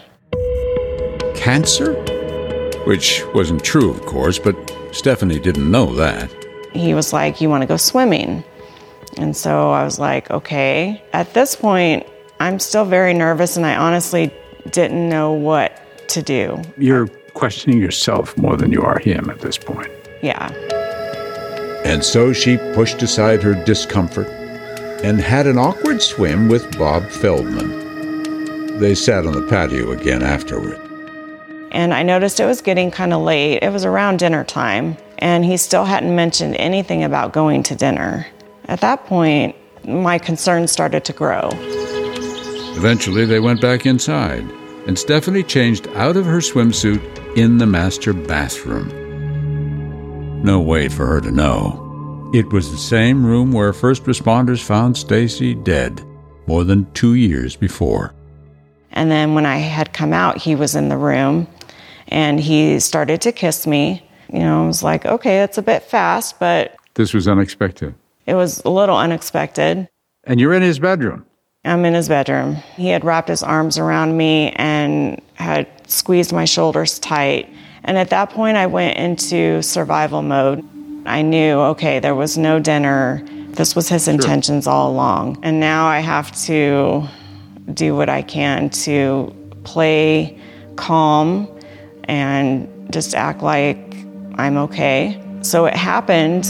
Cancer? Which wasn't true, of course, but Stephanie didn't know that. He was like, you want to go swimming? And so I was like, okay. At this point, I'm still very nervous, and I honestly didn't know what to do. You're questioning yourself more than you are him at this point. Yeah. And so she pushed aside her discomfort and had an awkward swim with Bob Feldman. They sat on the patio again afterward. And I noticed it was getting kind of late. It was around dinner time, and he still hadn't mentioned anything about going to dinner. At that point, my concerns started to grow. Eventually, they went back inside, and Stephanie changed out of her swimsuit in the master bathroom. No way for her to know. It was the same room where first responders found Stacy dead more than two years before. And then when I had come out, he was in the room, and he started to kiss me. You know, I was like, okay, it's a bit fast, but... This was unexpected. It was a little unexpected. And you're in his bedroom. I'm in his bedroom. He had wrapped his arms around me and had squeezed my shoulders tight. And at that point, I went into survival mode. I knew, okay, there was no dinner. This was his intentions sure. all along. And now I have to do what I can to play calm and just act like I'm okay. So it happened.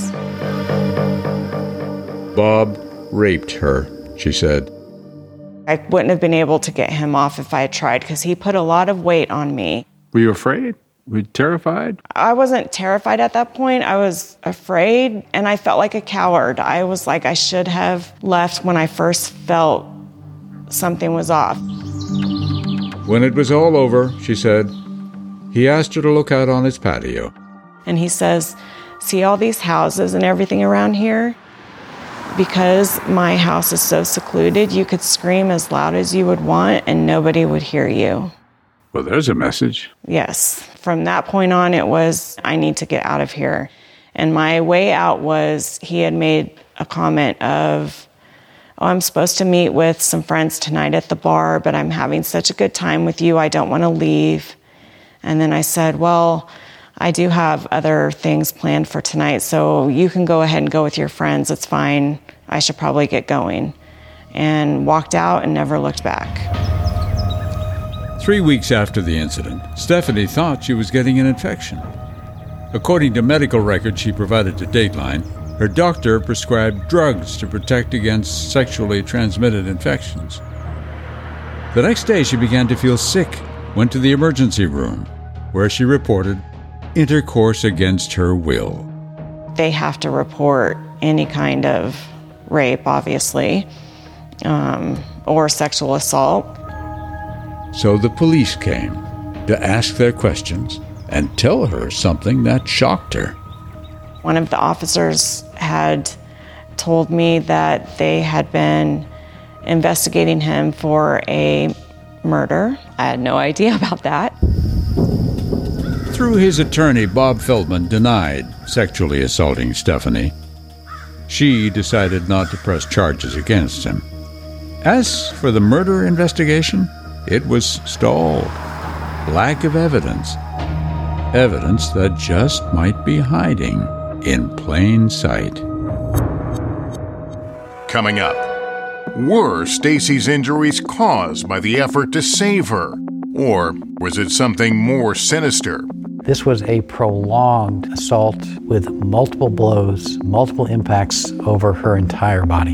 Bob raped her, she said. I wouldn't have been able to get him off if I had tried because he put a lot of weight on me. Were you afraid? Were you terrified? I wasn't terrified at that point. I was afraid, and I felt like a coward. I was like, I should have left when I first felt something was off. When it was all over, she said, he asked her to look out on his patio. And he says, see all these houses and everything around here? Because my house is so secluded, you could scream as loud as you would want and nobody would hear you. Well, there's a message. Yes. From that point on, it was, I need to get out of here. And my way out was, he had made a comment of, oh, I'm supposed to meet with some friends tonight at the bar, but I'm having such a good time with you, I don't want to leave. And then I said, well, I do have other things planned for tonight, so you can go ahead and go with your friends. It's fine. I should probably get going. And walked out and never looked back. Three weeks after the incident, Stephanie thought she was getting an infection. According to medical records she provided to Dateline, her doctor prescribed drugs to protect against sexually transmitted infections. The next day, she began to feel sick, went to the emergency room, where she reported intercourse against her will. They have to report any kind of rape, obviously, um, or sexual assault. So the police came to ask their questions and tell her something that shocked her. One of the officers had told me that they had been investigating him for a murder. I had no idea about that. Through his attorney, Bob Feldman denied sexually assaulting Stephanie. She decided not to press charges against him. As for the murder investigation, it was stalled. Lack of evidence. Evidence that just might be hiding in plain sight. Coming up, were Stacy's injuries caused by the effort to save her? Or was it something more sinister? This was a prolonged assault with multiple blows, multiple impacts over her entire body.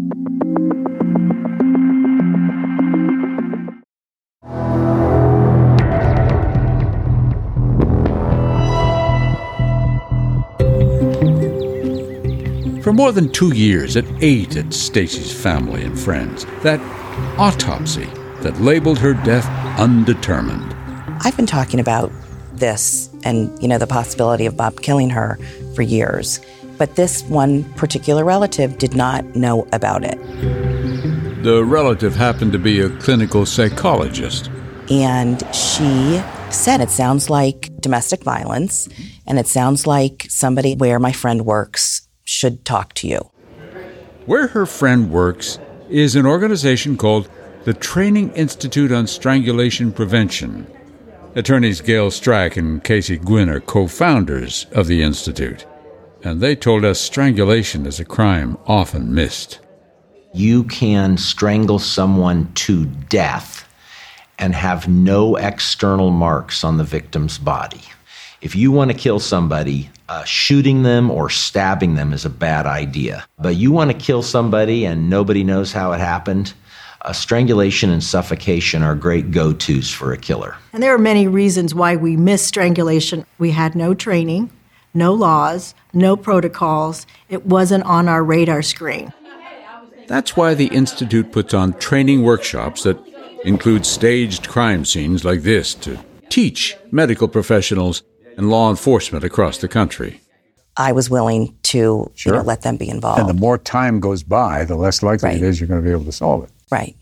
For more than two years, it ate at Stacy's family and friends. That autopsy that labeled her death undetermined. I've been talking about this and, you know, the possibility of Bob killing her for years. But this one particular relative did not know about it. The relative happened to be a clinical psychologist. And she said it sounds like domestic violence, and it sounds like somebody where my friend works should talk to you. Where her friend works is an organization called the Training Institute on Strangulation Prevention. Attorneys Gail Strack and Casey Gwynn are co-founders of the Institute, and they told us strangulation is a crime often missed. You can strangle someone to death and have no external marks on the victim's body. If you want to kill somebody, uh, shooting them or stabbing them is a bad idea. But you want to kill somebody and nobody knows how it happened, uh, strangulation and suffocation are great go-tos for a killer. And there are many reasons why we miss strangulation. We had no training, no laws, no protocols. It wasn't on our radar screen. That's why the Institute puts on training workshops that include staged crime scenes like this to teach medical professionals and law enforcement across the country. I was willing to Sure. you know, let them be involved. And the more time goes by, the less likely Right. it is you're going to be able to solve it. Right.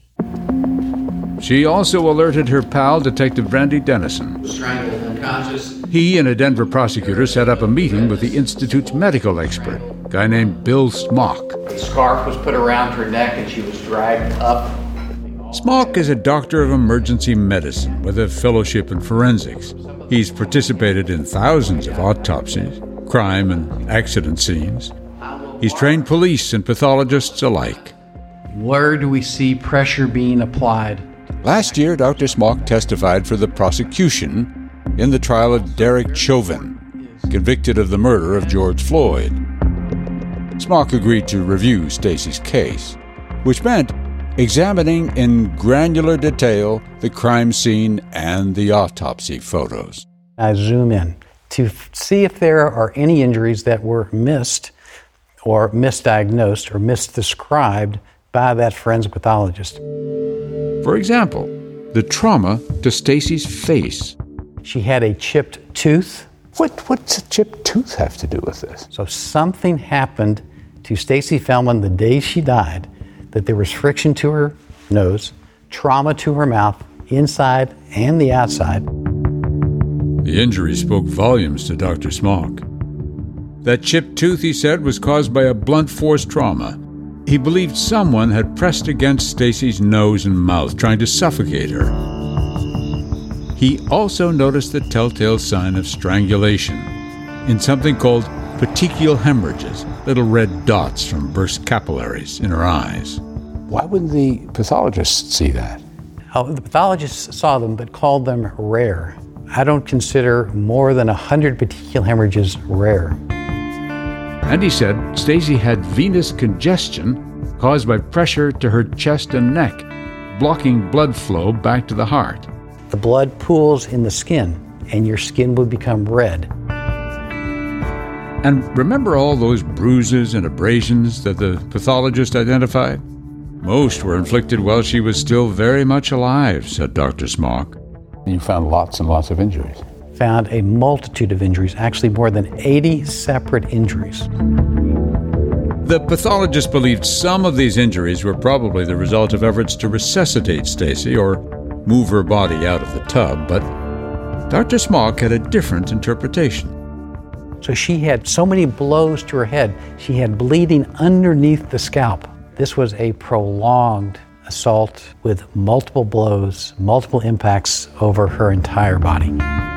She also alerted her pal, Detective Brandy Dennison. Strangled, unconscious. He and a Denver prosecutor set up a meeting with the Institute's medical expert, a guy named Bill Smock. The scarf was put around her neck and she was dragged up. Smock is a doctor of emergency medicine with a fellowship in forensics. He's participated in thousands of autopsies, crime and accident scenes. He's trained police and pathologists alike. Where do we see pressure being applied? Last year, Doctor Smock testified for the prosecution in the trial of Derek Chauvin, convicted of the murder of George Floyd. Smock agreed to review Stacy's case, which meant examining in granular detail the crime scene and the autopsy photos. I zoom in to f- see if there are any injuries that were missed or misdiagnosed or misdescribed by that forensic pathologist. For example, the trauma to Stacy's face. She had a chipped tooth. What what's a chipped tooth have to do with this? So something happened to Stacy Feldman the day she died, that there was friction to her nose, trauma to her mouth, inside and the outside. The injury spoke volumes to Doctor Smock. That chipped tooth, he said, was caused by a blunt force trauma. He believed someone had pressed against Stacy's nose and mouth, trying to suffocate her. He also noticed the telltale sign of strangulation in something called petechial hemorrhages, little red dots from burst capillaries in her eyes. Why wouldn't the pathologist see that? Oh, the pathologists saw them but called them rare. I don't consider more than one hundred petechial hemorrhages rare. And he said Stacy had venous congestion caused by pressure to her chest and neck, blocking blood flow back to the heart. The blood pools in the skin, and your skin would become red. And remember all those bruises and abrasions that the pathologist identified? Most were inflicted while she was still very much alive, said Doctor Smock. You found lots and lots of injuries. Found a multitude of injuries, actually more than eighty separate injuries. The pathologist believed some of these injuries were probably the result of efforts to resuscitate Stacy or move her body out of the tub, but Doctor Smock had a different interpretation. So she had so many blows to her head, she had bleeding underneath the scalp. This was a prolonged assault with multiple blows, multiple impacts over her entire body.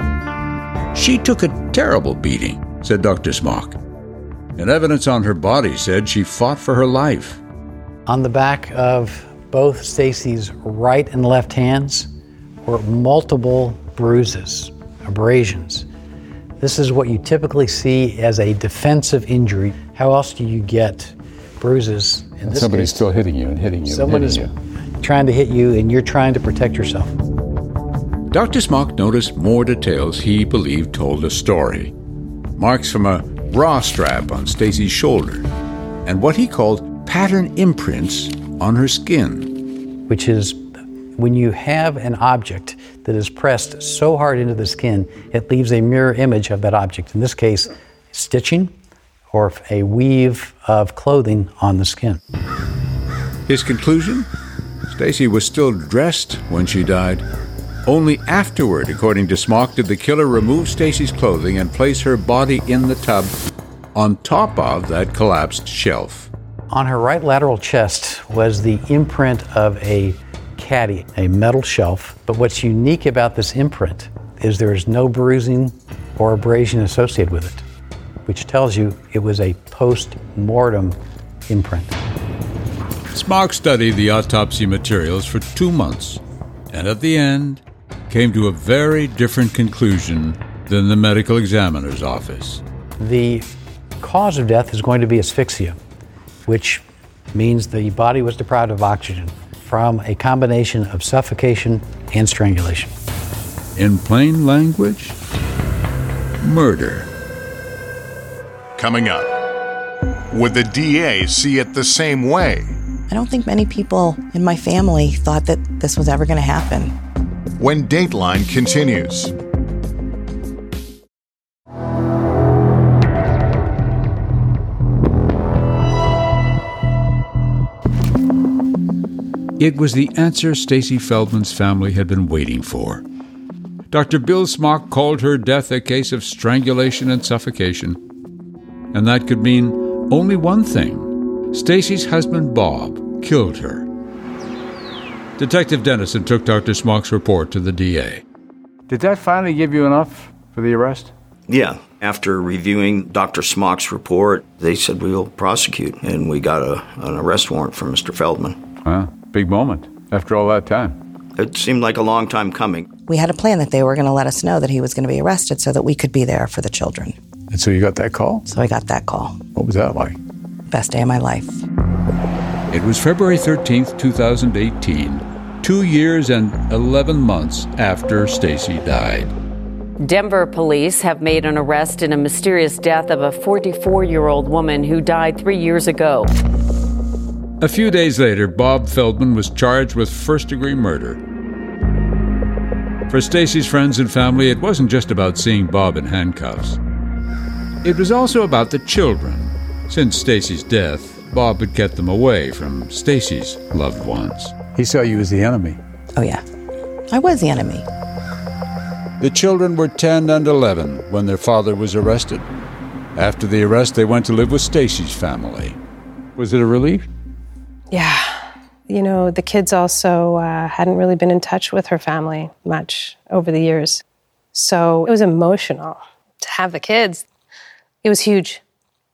She took a terrible beating, said Doctor Smock. And evidence on her body said she fought for her life. On the back of both Stacy's right and left hands were multiple bruises, abrasions. This is what you typically see as a defensive injury. How else do you get bruises? In And this somebody's case, still hitting you and hitting you someone and is hitting you. trying to hit you and you're trying to protect yourself. Doctor Smock noticed more details he believed told a story. Marks from a bra strap on Stacy's shoulder, and what he called pattern imprints on her skin. Which is when you have an object that is pressed so hard into the skin, it leaves a mirror image of that object. In this case, stitching or a weave of clothing on the skin. His conclusion? Stacy was still dressed when she died. Only afterward, according to Smock, did the killer remove Stacy's clothing and place her body in the tub on top of that collapsed shelf. On her right lateral chest was the imprint of a caddy, a metal shelf. But what's unique about this imprint is there is no bruising or abrasion associated with it, which tells you it was a post-mortem imprint. Smock studied the autopsy materials for two months. and at the end came to a very different conclusion than the medical examiner's office. The cause of death is going to be asphyxia, which means the body was deprived of oxygen from a combination of suffocation and strangulation. In plain language, murder. Coming up, would the D A see it the same way? I don't think many people in my family thought that this was ever going to happen. When Dateline continues. It was the answer Stacy Feldman's family had been waiting for. Doctor Bill Smock called her death a case of strangulation and suffocation. And that could mean only one thing. Stacy's husband, Bob, killed her. Detective Dennison took Doctor Smock's report to the D A. Did that finally give you enough for the arrest? Yeah. After reviewing Doctor Smock's report, they said we'll prosecute, and we got a, an arrest warrant for Mister Feldman. Wow, big moment after all that time. It seemed like a long time coming. We had a plan that they were going to let us know that he was going to be arrested so that we could be there for the children. And so you got that call? So I got that call. What was that like? Best day of my life. It was February thirteenth, twenty eighteen, two years and eleven months after Stacy died. Denver police have made an arrest in a mysterious death of a forty-four-year-old woman who died three years ago. A few days later, Bob Feldman was charged with first-degree murder. For Stacy's friends and family, it wasn't just about seeing Bob in handcuffs. It was also about the children. Since Stacy's death, Bob had kept them away from Stacy's loved ones. He saw you as the enemy. Oh, yeah. I was the enemy. The children were ten and eleven when their father was arrested. After the arrest, they went to live with Stacy's family. Was it a relief? Yeah. You know, the kids also uh, hadn't really been in touch with her family much over the years. So it was emotional to have the kids. It was huge.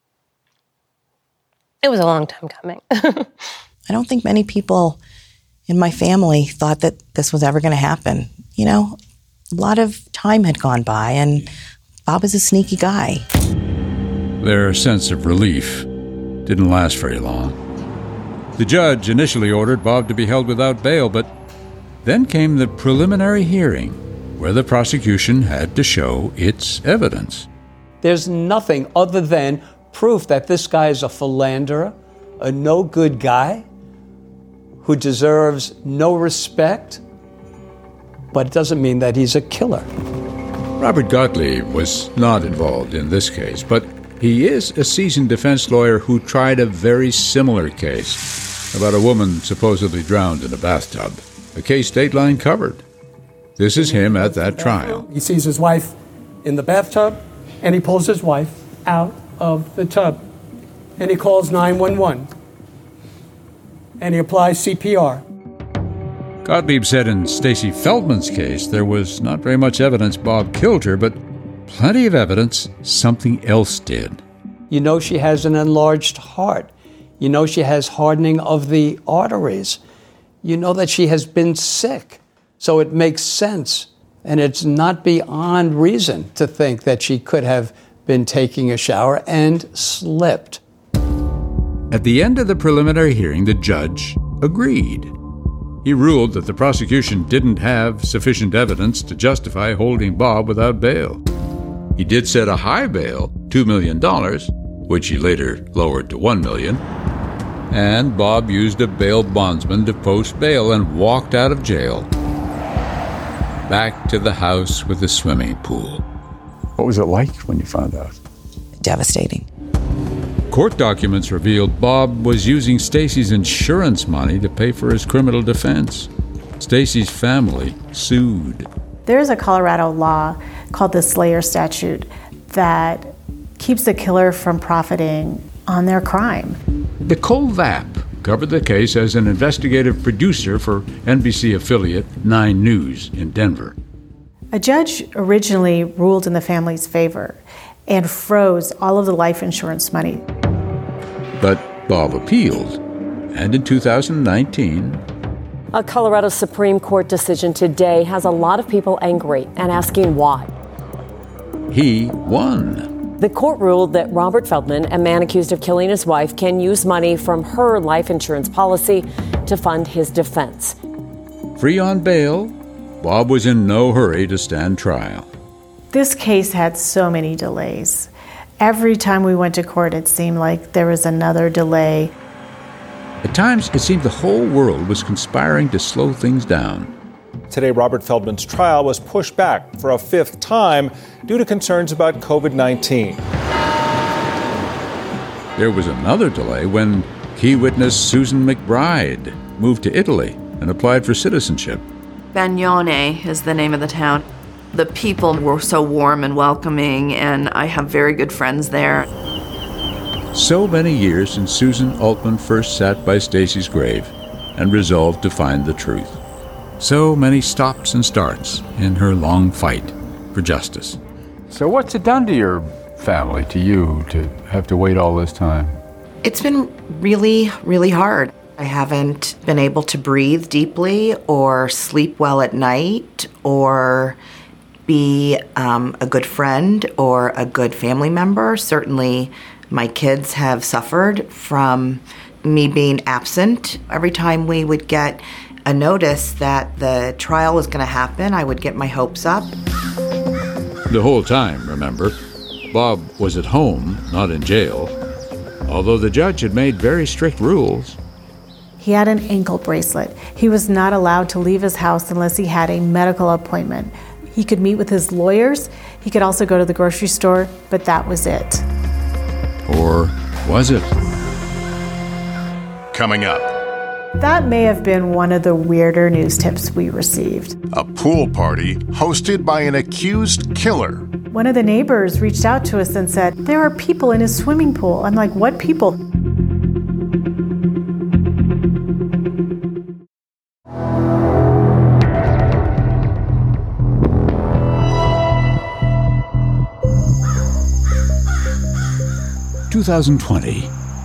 It was a long time coming. I don't think many people in my family thought that this was ever going to happen. You know, a lot of time had gone by, and Bob is a sneaky guy. Their sense of relief didn't last very long. The judge initially ordered Bob to be held without bail, but then came the preliminary hearing, where the prosecution had to show its evidence. There's nothing other than proof that this guy is a philanderer, a no-good guy, who deserves no respect, but it doesn't mean that he's a killer. Robert Gottlieb was not involved in this case, but he is a seasoned defense lawyer who tried a very similar case about a woman supposedly drowned in a bathtub, a case Dateline covered. This is him at that trial. He sees his wife in the bathtub, and he pulls his wife out of the tub, and he calls nine one one, and he applies C P R. Gottlieb said in Stacy Feldman's case there was not very much evidence Bob killed her, but plenty of evidence something else did. You know she has an enlarged heart. You know she has hardening of the arteries. You know that she has been sick. So it makes sense. And it's not beyond reason to think that she could have been taking a shower and slipped. At the end of the preliminary hearing, the judge agreed. He ruled that the prosecution didn't have sufficient evidence to justify holding Bob without bail. He did set a high bail, two million dollars, which he later lowered to one million dollars, and Bob used a bail bondsman to post bail and walked out of jail, back to the house with the swimming pool. What was it like when you found out? Devastating. Court documents revealed Bob was using Stacy's insurance money to pay for his criminal defense. Stacy's family sued. There's a Colorado law called the Slayer Statute that keeps the killer from profiting on their crime. Nicole Vapp covered the case as an investigative producer for N B C affiliate Nine News in Denver. A judge originally ruled in the family's favor and froze all of the life insurance money. But Bob appealed, and in two thousand nineteen, A Colorado Supreme Court decision today has a lot of people angry and asking why. He won. The court ruled that Robert Feldman, a man accused of killing his wife, can use money from her life insurance policy to fund his defense. Free on bail, Bob was in no hurry to stand trial. This case had so many delays. Every time we went to court, it seemed like there was another delay. At times, it seemed the whole world was conspiring to slow things down. Today, Robert Feldman's trial was pushed back for a fifth time due to concerns about covid nineteen. There was another delay when key witness Susan McBride moved to Italy and applied for citizenship. Bagnone is the name of the town. The people were so warm and welcoming, and I have very good friends there. So many years since Susan Altman first sat by Stacy's grave and resolved to find the truth. So many stops and starts in her long fight for justice. So what's it done to your family, to you, to have to wait all this time? It's been really, really hard. I haven't been able to breathe deeply or sleep well at night or be um, a good friend or a good family member. Certainly, my kids have suffered from me being absent. Every time we would get a notice that the trial was going to happen, I would get my hopes up. The whole time, remember, Bob was at home, not in jail, although the judge had made very strict rules. He had an ankle bracelet. He was not allowed to leave his house unless he had a medical appointment. He could meet with his lawyers. He could also go to the grocery store, but that was it. Or was it? Coming up. That may have been one of the weirder news tips we received. A pool party hosted by an accused killer. One of the neighbors reached out to us and said, there are people in his swimming pool. I'm like, what people? twenty twenty.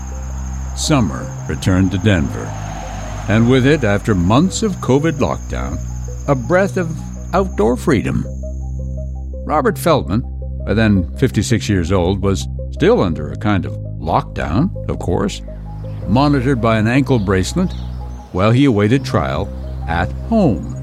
Summer returned to Denver. And with it, after months of COVID lockdown, a breath of outdoor freedom. Robert Feldman, by then fifty-six years old, was still under a kind of lockdown, of course, monitored by an ankle bracelet while he awaited trial at home.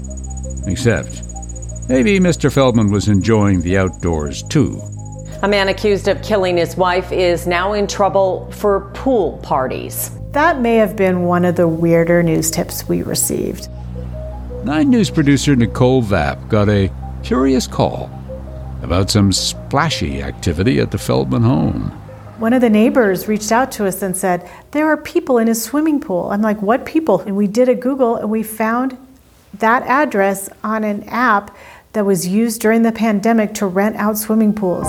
Except, maybe Mister Feldman was enjoying the outdoors too. A man accused of killing his wife is now in trouble for pool parties. That may have been one of the weirder news tips we received. Nine News producer Nicole Vapp got a curious call about some splashy activity at the Feldman home. One of the neighbors reached out to us and said, there are people in his swimming pool. I'm like, what people? And we did a Google and we found that address on an app that was used during the pandemic to rent out swimming pools.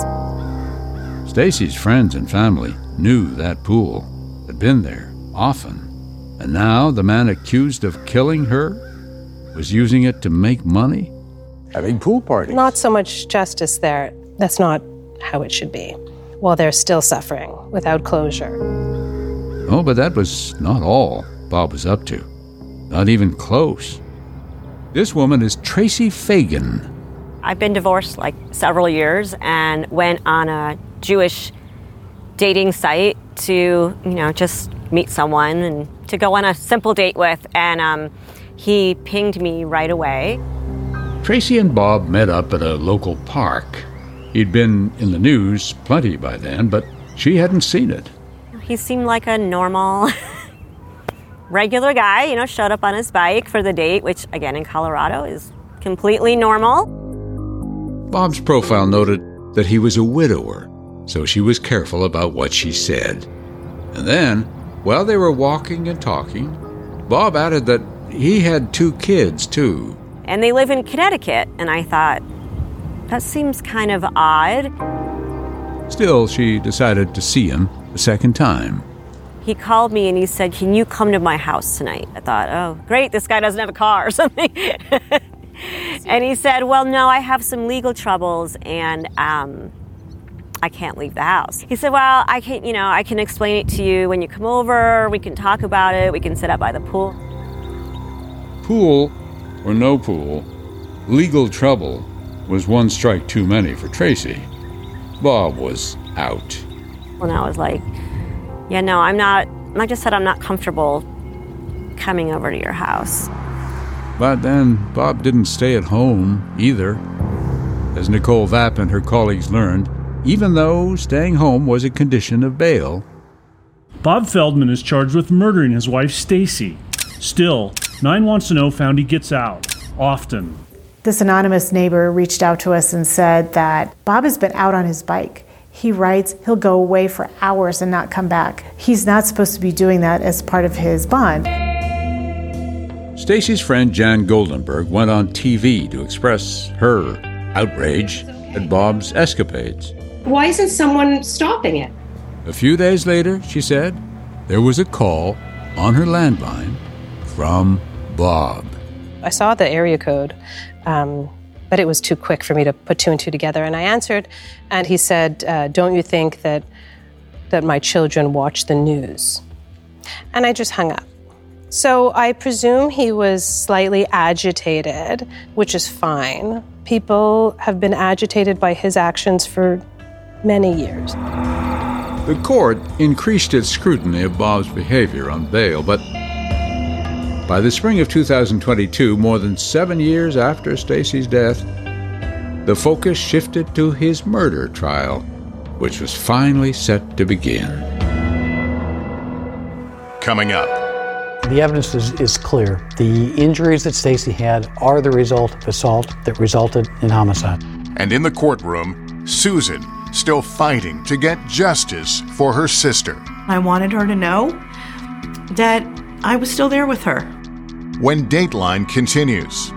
Stacy's friends and family knew that pool, had been there often, and now the man accused of killing her was using it to make money? Having pool parties. Not so much justice there. That's not how it should be. While they're still suffering without closure. Oh, but that was not all Bob was up to. Not even close. This woman is Tracy Fagan. I've been divorced like several years and went on a Jewish dating site to, you know, just meet someone and to go on a simple date with. And um, he pinged me right away. Tracy and Bob met up at a local park. He'd been in the news plenty by then, but she hadn't seen it. He seemed like a normal, regular guy, you know, showed up on his bike for the date, which, again, in Colorado is completely normal. Bob's profile noted that he was a widower, so she was careful about what she said. And then, while they were walking and talking, Bob added that he had two kids, too. And they live in Connecticut, and I thought, that seems kind of odd. Still, she decided to see him a second time. He called me and he said, can you come to my house tonight? I thought, oh, great, this guy doesn't have a car or something. And he said, well, no, I have some legal troubles and um, I can't leave the house. He said, well, I can, you know, I can explain it to you when you come over. We can talk about it. We can sit out by the pool. Pool or no pool, legal trouble was one strike too many for Tracy. Bob was out. And I was like, yeah, no, I'm not, I just said I'm not comfortable coming over to your house. But then Bob didn't stay at home either. As Nicole Vapp and her colleagues learned, even though staying home was a condition of bail. Bob Feldman is charged with murdering his wife, Stacy. Still, Nine Wants to Know found he gets out, often. This anonymous neighbor reached out to us and said that Bob has been out on his bike. He writes he'll go away for hours and not come back. He's not supposed to be doing that as part of his bond. Stacy's friend Jan Goldenberg went on T V to express her outrage at Bob's escapades. Why isn't someone stopping it? A few days later, she said, there was a call on her landline from Bob. I saw the area code, um, but it was too quick for me to put two and two together. And I answered, and he said, uh, don't you think that that my children watch the news? And I just hung up. So I presume he was slightly agitated, which is fine. People have been agitated by his actions for many years. The court increased its scrutiny of Bob's behavior on bail, but by the spring of two thousand twenty-two, more than seven years after Stacy's death, the focus shifted to his murder trial, which was finally set to begin. Coming up. The evidence is, is clear. The injuries that Stacy had are the result of assault that resulted in homicide. And in the courtroom, Susan still fighting to get justice for her sister. I wanted her to know that I was still there with her. When Dateline continues.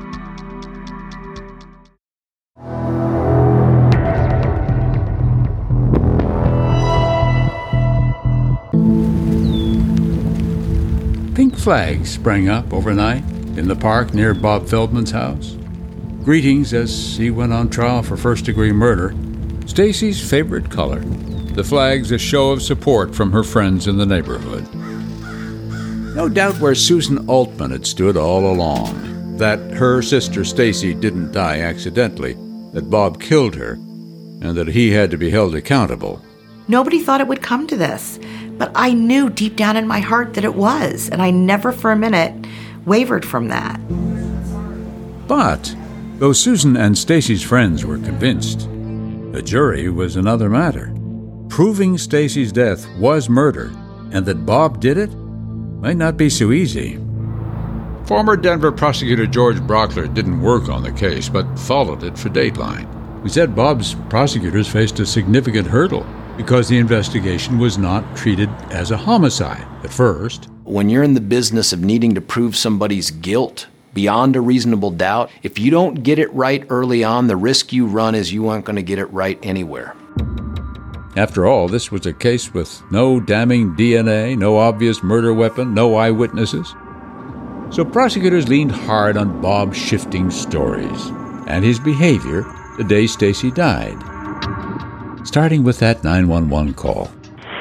Pink flags sprang up overnight in the park near Bob Feldman's house. Greetings as he went on trial for first-degree murder. Stacy's favorite color, the flags a show of support from her friends in the neighborhood. No doubt where Susan Altman had stood all along, that her sister Stacy didn't die accidentally, that Bob killed her, and that he had to be held accountable. Nobody thought it would come to this, but I knew deep down in my heart that it was, and I never for a minute wavered from that. But though Susan and Stacy's friends were convinced, the jury was another matter. Proving Stacy's death was murder, and that Bob did it might not be so easy. Former Denver prosecutor George Brockler didn't work on the case, but followed it for Dateline. He said Bob's prosecutors faced a significant hurdle because the investigation was not treated as a homicide at first. When you're in the business of needing to prove somebody's guilt beyond a reasonable doubt, if you don't get it right early on, the risk you run is you aren't going to get it right anywhere. After all, this was a case with no damning D N A, no obvious murder weapon, no eyewitnesses. So prosecutors leaned hard on Bob's shifting stories and his behavior the day Stacy died, starting with that nine one one call.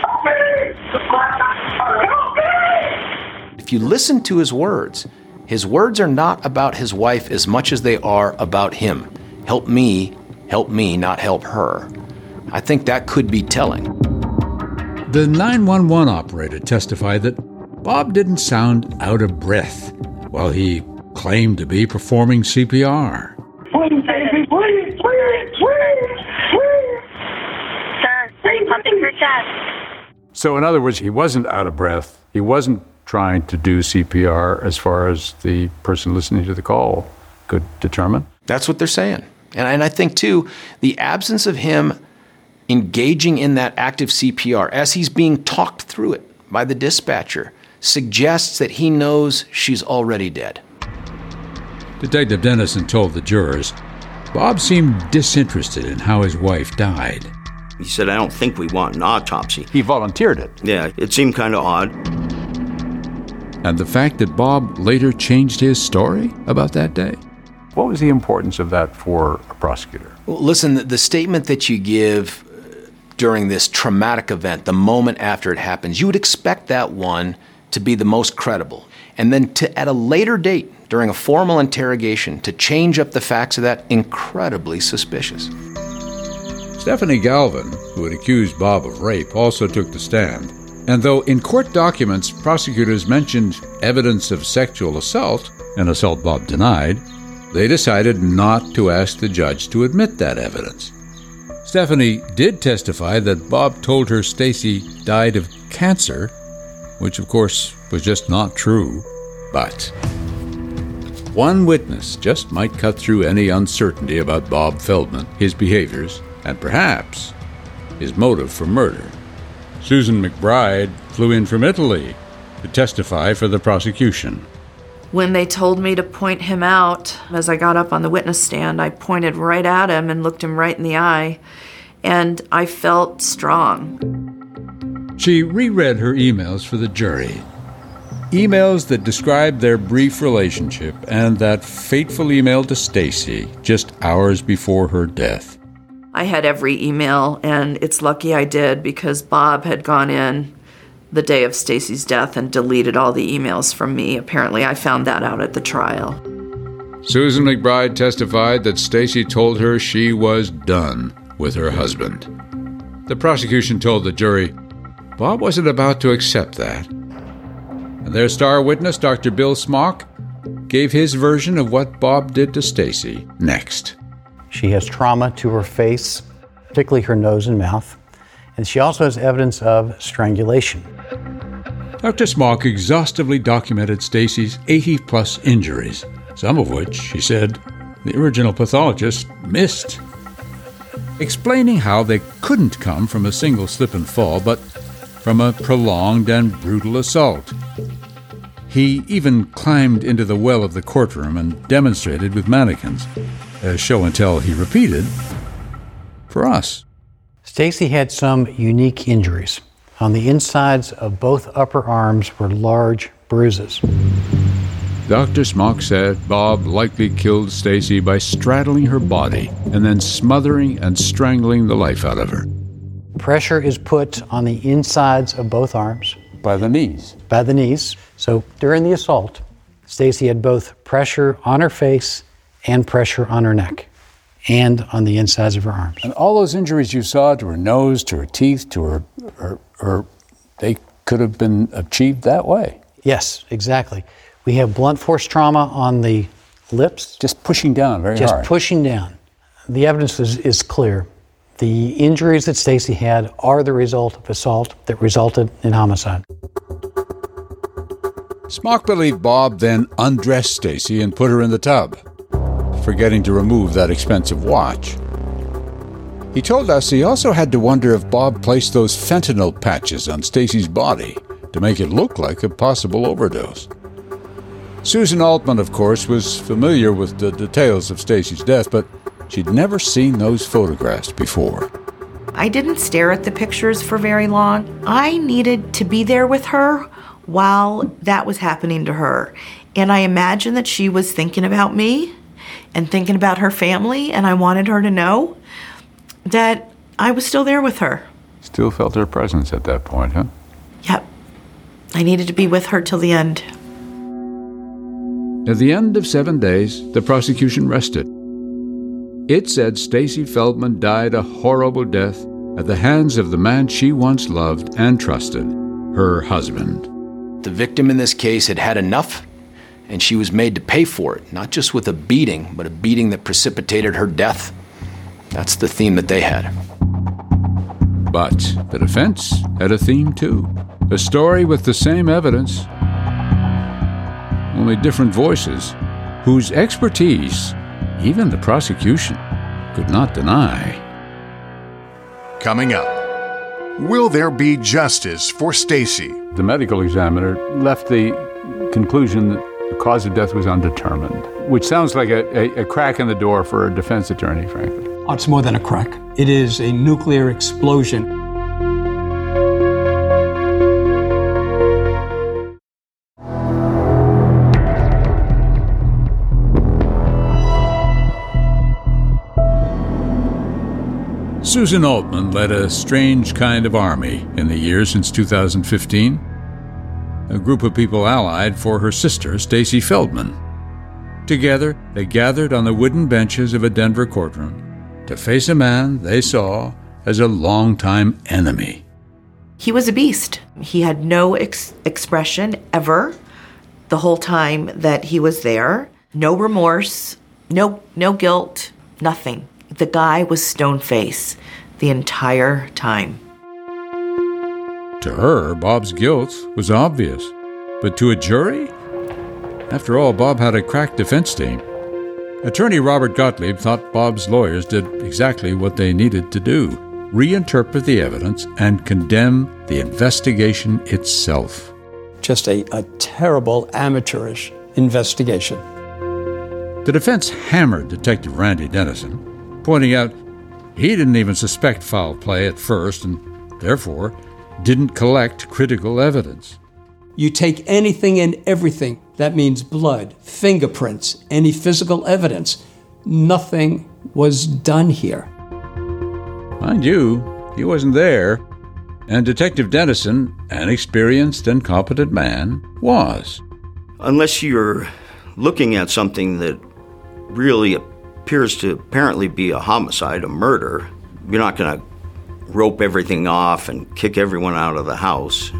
If you listen to his words, his words are not about his wife as much as they are about him. Help me, help me, not help her. I think that could be telling. The nine one one operator testified that Bob didn't sound out of breath while he claimed to be performing C P R. Please, baby, please, please, please, please. Sir, are you pumping her chest? So in other words, he wasn't out of breath. He wasn't trying to do C P R as far as the person listening to the call could determine. That's what they're saying. And, and I think, too, the absence of him engaging in that active C P R as he's being talked through it by the dispatcher suggests that he knows she's already dead. Detective Dennison told the jurors Bob seemed disinterested in how his wife died. He said, I don't think we want an autopsy. He volunteered it. Yeah, it seemed kind of odd. And the fact that Bob later changed his story about that day? What was the importance of that for a prosecutor? Well, listen, the, the statement that you give during this traumatic event, the moment after it happens, you would expect that one to be the most credible, and then to, at a later date, during a formal interrogation, to change up the facts of that, incredibly suspicious. Stephanie Galvin, who had accused Bob of rape, also took the stand. And though in court documents prosecutors mentioned evidence of sexual assault, an assault Bob denied, they decided not to ask the judge to admit that evidence. Stephanie did testify that Bob told her Stacy died of cancer, which of course was just not true. But one witness just might cut through any uncertainty about Bob Feldman, his behaviors, and perhaps his motive for murder. Susan McBride flew in from Italy to testify for the prosecution. When they told me to point him out, as I got up on the witness stand, I pointed right at him and looked him right in the eye, and I felt strong. She reread her emails for the jury. Emails that described their brief relationship and that fateful email to Stacy just hours before her death. I had every email, and it's lucky I did because Bob had gone in the day of Stacy's death and deleted all the emails from me. Apparently, I found that out at the trial. Susan McBride testified that Stacy told her she was done with her husband. The prosecution told the jury Bob wasn't about to accept that. And their star witness, Doctor Bill Smock, gave his version of what Bob did to Stacy next. She has trauma to her face, particularly her nose and mouth, and she also has evidence of strangulation. Doctor Smock exhaustively documented Stacy's eighty-plus injuries, some of which, she said, the original pathologist missed, explaining how they couldn't come from a single slip and fall, but from a prolonged and brutal assault. He even climbed into the well of the courtroom and demonstrated with mannequins, a show and tell he repeated for us. Stacy had some unique injuries. On the insides of both upper arms were large bruises. Doctor Smock said Bob likely killed Stacy by straddling her body and then smothering and strangling the life out of her. Pressure is put on the insides of both arms. By the knees. By the knees. So during the assault, Stacy had both pressure on her face and pressure on her neck and on the insides of her arms. And all those injuries you saw to her nose, to her teeth, to her, her, her they could have been achieved that way. Yes, exactly. We have blunt force trauma on the lips. Just pushing down very Just hard. Just pushing down. The evidence is, is clear. The injuries that Stacy had are the result of assault that resulted in homicide. Smock believed Bob then undressed Stacy and put her in the tub, forgetting to remove that expensive watch. He told us he also had to wonder if Bob placed those fentanyl patches on Stacy's body to make it look like a possible overdose. Susan Altman, of course, was familiar with the details of Stacy's death, but she'd never seen those photographs before. I didn't stare at the pictures for very long. I needed to be there with her while that was happening to her. And I imagined that she was thinking about me and thinking about her family, and I wanted her to know that I was still there with her. Still felt her presence at that point, huh? Yep. I needed to be with her till the end. At the end of seven days, the prosecution rested. It said Stacy Feldman died a horrible death at the hands of the man she once loved and trusted, her husband. The victim in this case had had enough, and she was made to pay for it, not just with a beating, but a beating that precipitated her death. That's the theme that they had. But the defense had a theme too. A story with the same evidence, only different voices, whose expertise even the prosecution could not deny. Coming up, will there be justice for Stacy? The medical examiner left the conclusion that the cause of death was undetermined, which sounds like a, a, a crack in the door for a defense attorney, frankly. Oh, it's more than a crack. It is a nuclear explosion. Susan Altman led a strange kind of army in the years since two thousand fifteen. a group of people allied for her sister, Stacy Feldman. Together, they gathered on the wooden benches of a Denver courtroom to face a man they saw as a longtime enemy. He was a beast. He had no ex- expression ever the whole time that he was there. No remorse, no no guilt, nothing. The guy was stone-faced the entire time. To her, Bob's guilt was obvious. But to a jury? After all, Bob had a crack defense team. Attorney Robert Gottlieb thought Bob's lawyers did exactly what they needed to do: reinterpret the evidence and condemn the investigation itself. Just a, a terrible, amateurish investigation. The defense hammered Detective Randy Dennison, pointing out he didn't even suspect foul play at first and, therefore, didn't collect critical evidence. You take anything and everything, that means blood, fingerprints, any physical evidence. Nothing was done here. Mind you, he wasn't there, and Detective Dennison, an experienced and competent man, was. Unless you're looking at something that really appears to apparently be a homicide, a murder, you're not going to rope everything off and kick everyone out of the house.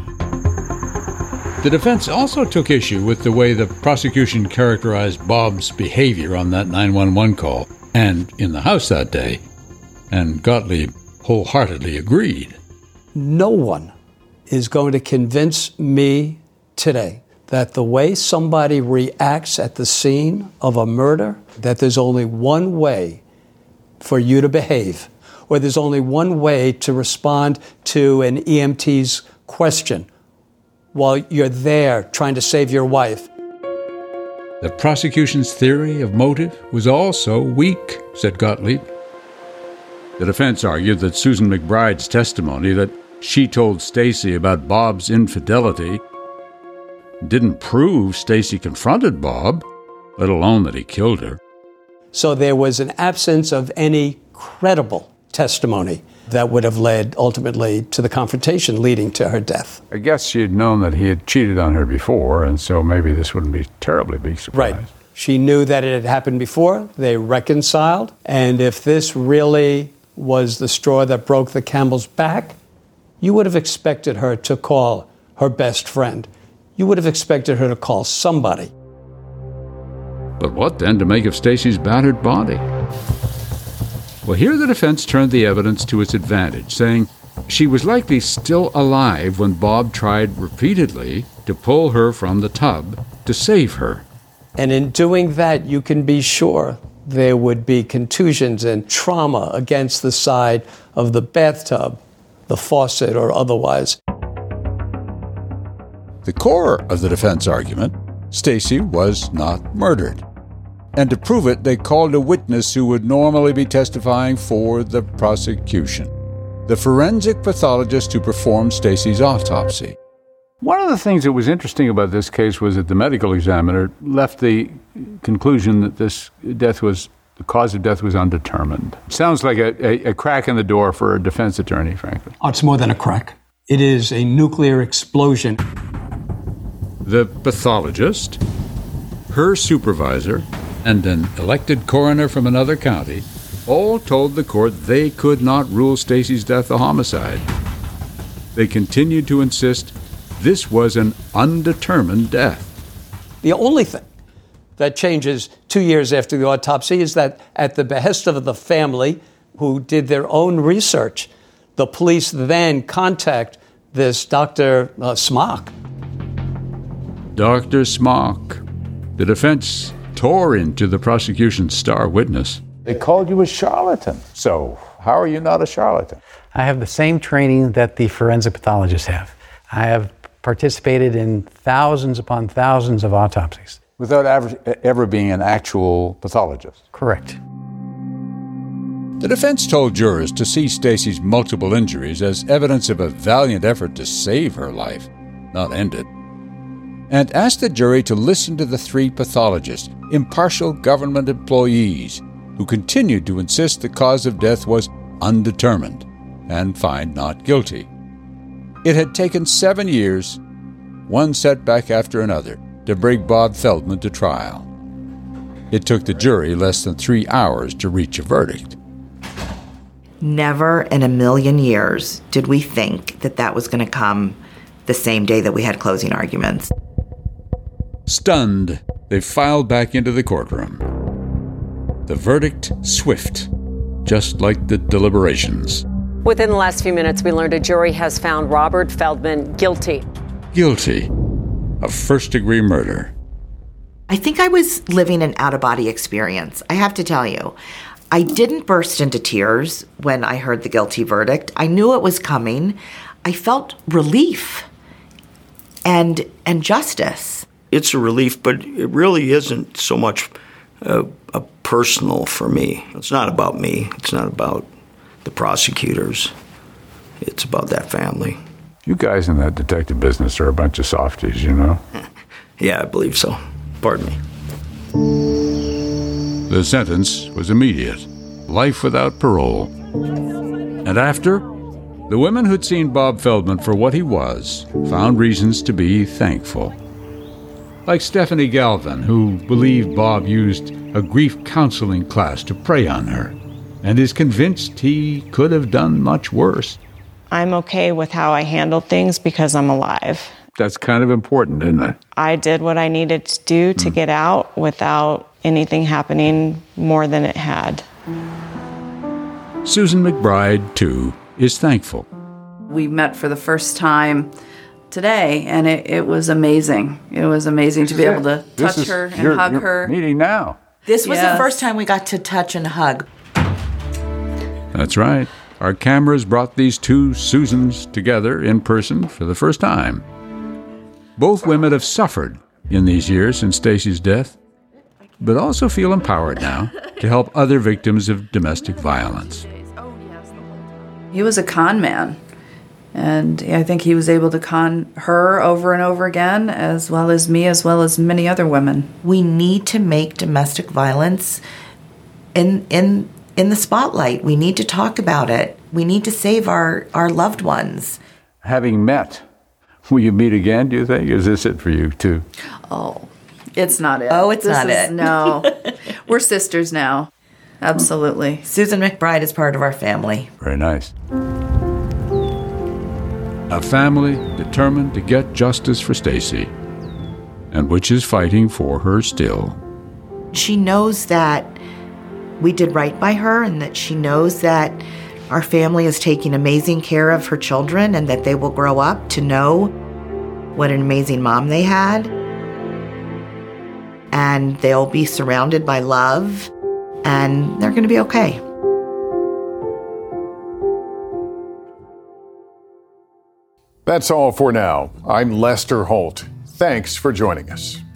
The defense also took issue with the way the prosecution characterized Bob's behavior on that nine one one call and in the house that day, and Gottlieb wholeheartedly agreed. No one is going to convince me today that the way somebody reacts at the scene of a murder, that there's only one way for you to behave, or there's only one way to respond to an E M T's question while you're there trying to save your wife. The prosecution's theory of motive was also weak, said Gottlieb. The defense argued that Susan McBride's testimony that she told Stacy about Bob's infidelity didn't prove Stacy confronted Bob, let alone that he killed her. So there was an absence of any credible testimony that would have led ultimately to the confrontation leading to her death. I guess she had known that he had cheated on her before, and so maybe this wouldn't be terribly big surprise. Right. She knew that it had happened before. They reconciled. And if this really was the straw that broke the camel's back, you would have expected her to call her best friend. You would have expected her to call somebody. But what then to make of Stacy's battered body? Well, here the defense turned the evidence to its advantage, saying she was likely still alive when Bob tried repeatedly to pull her from the tub to save her. And in doing that, you can be sure there would be contusions and trauma against the side of the bathtub, the faucet, or otherwise. The core of the defense argument, Stacy was not murdered. And to prove it, they called a witness who would normally be testifying for the prosecution, the forensic pathologist who performed Stacy's autopsy. One of the things that was interesting about this case was that the medical examiner left the conclusion that this death was, the cause of death was undetermined. Sounds like a, a, a crack in the door for a defense attorney, frankly. Oh, it's more than a crack. It is a nuclear explosion. The pathologist, her supervisor, and an elected coroner from another county all told the court they could not rule Stacy's death a homicide. They continued to insist this was an undetermined death. The only thing that changes two years after the autopsy is that at the behest of the family, who did their own research, the police then contact this Doctor Uh, Smock. Doctor Smock. The defense tore into the prosecution's star witness. They called you a charlatan. So how are you not a charlatan? I have the same training that the forensic pathologists have. I have participated in thousands upon thousands of autopsies. Without ever, ever being an actual pathologist? Correct. The defense told jurors to see Stacy's multiple injuries as evidence of a valiant effort to save her life, not end it, and asked the jury to listen to the three pathologists, impartial government employees, who continued to insist the cause of death was undetermined and find not guilty. It had taken seven years one setback after another, to bring Bob Feldman to trial. It took the jury less than three hours to reach a verdict. Never in a million years did we think that that was going to come the same day that we had closing arguments. Stunned, they filed back into the courtroom. The verdict swift, just like the deliberations. Within the last few minutes, we learned a jury has found Robert Feldman guilty. Guilty of first-degree murder. I think I was living an out-of-body experience, I have to tell you. I didn't burst into tears when I heard the guilty verdict. I knew it was coming. I felt relief and and justice. It's a relief, but it really isn't so much a, a personal for me. It's not about me. It's not about the prosecutors. It's about that family. You guys in that detective business are a bunch of softies, you know? Yeah, I believe so. Pardon me. The sentence was immediate. Life without parole. And after, the women who'd seen Bob Feldman for what he was found reasons to be thankful. Like Stephanie Galvin, who believed Bob used a grief counseling class to prey on her, and is convinced he could have done much worse. I'm okay with how I handled things because I'm alive. That's kind of important, isn't it? I did what I needed to do to mm. get out without anything happening more than it had. Susan McBride, too, is thankful. We met for the first time today, and it, it was amazing. It was amazing to be able to touch is, her and you're, hug you're her. Meeting now. This was yes. the first time we got to touch and hug. That's right. Our cameras brought these two Susans together in person for the first time. Both women have suffered in these years since Stacy's death, but also feel empowered now to help other victims of domestic violence. He was a con man, and I think he was able to con her over and over again, as well as me, as well as many other women. We need to make domestic violence in in in the spotlight. We need to talk about it. We need to save our, our loved ones. Having met, will you meet again, do you think? Is this it for you, too? Oh, it's not it. Oh, it's this not is, it. No. We're sisters now. Absolutely. Susan McBride is part of our family. Very nice. A family determined to get justice for Stacy, and which is fighting for her still. She knows that we did right by her, and that she knows that our family is taking amazing care of her children, and that they will grow up to know what an amazing mom they had. And they'll be surrounded by love, and they're going to be okay. That's all for now. I'm Lester Holt. Thanks for joining us.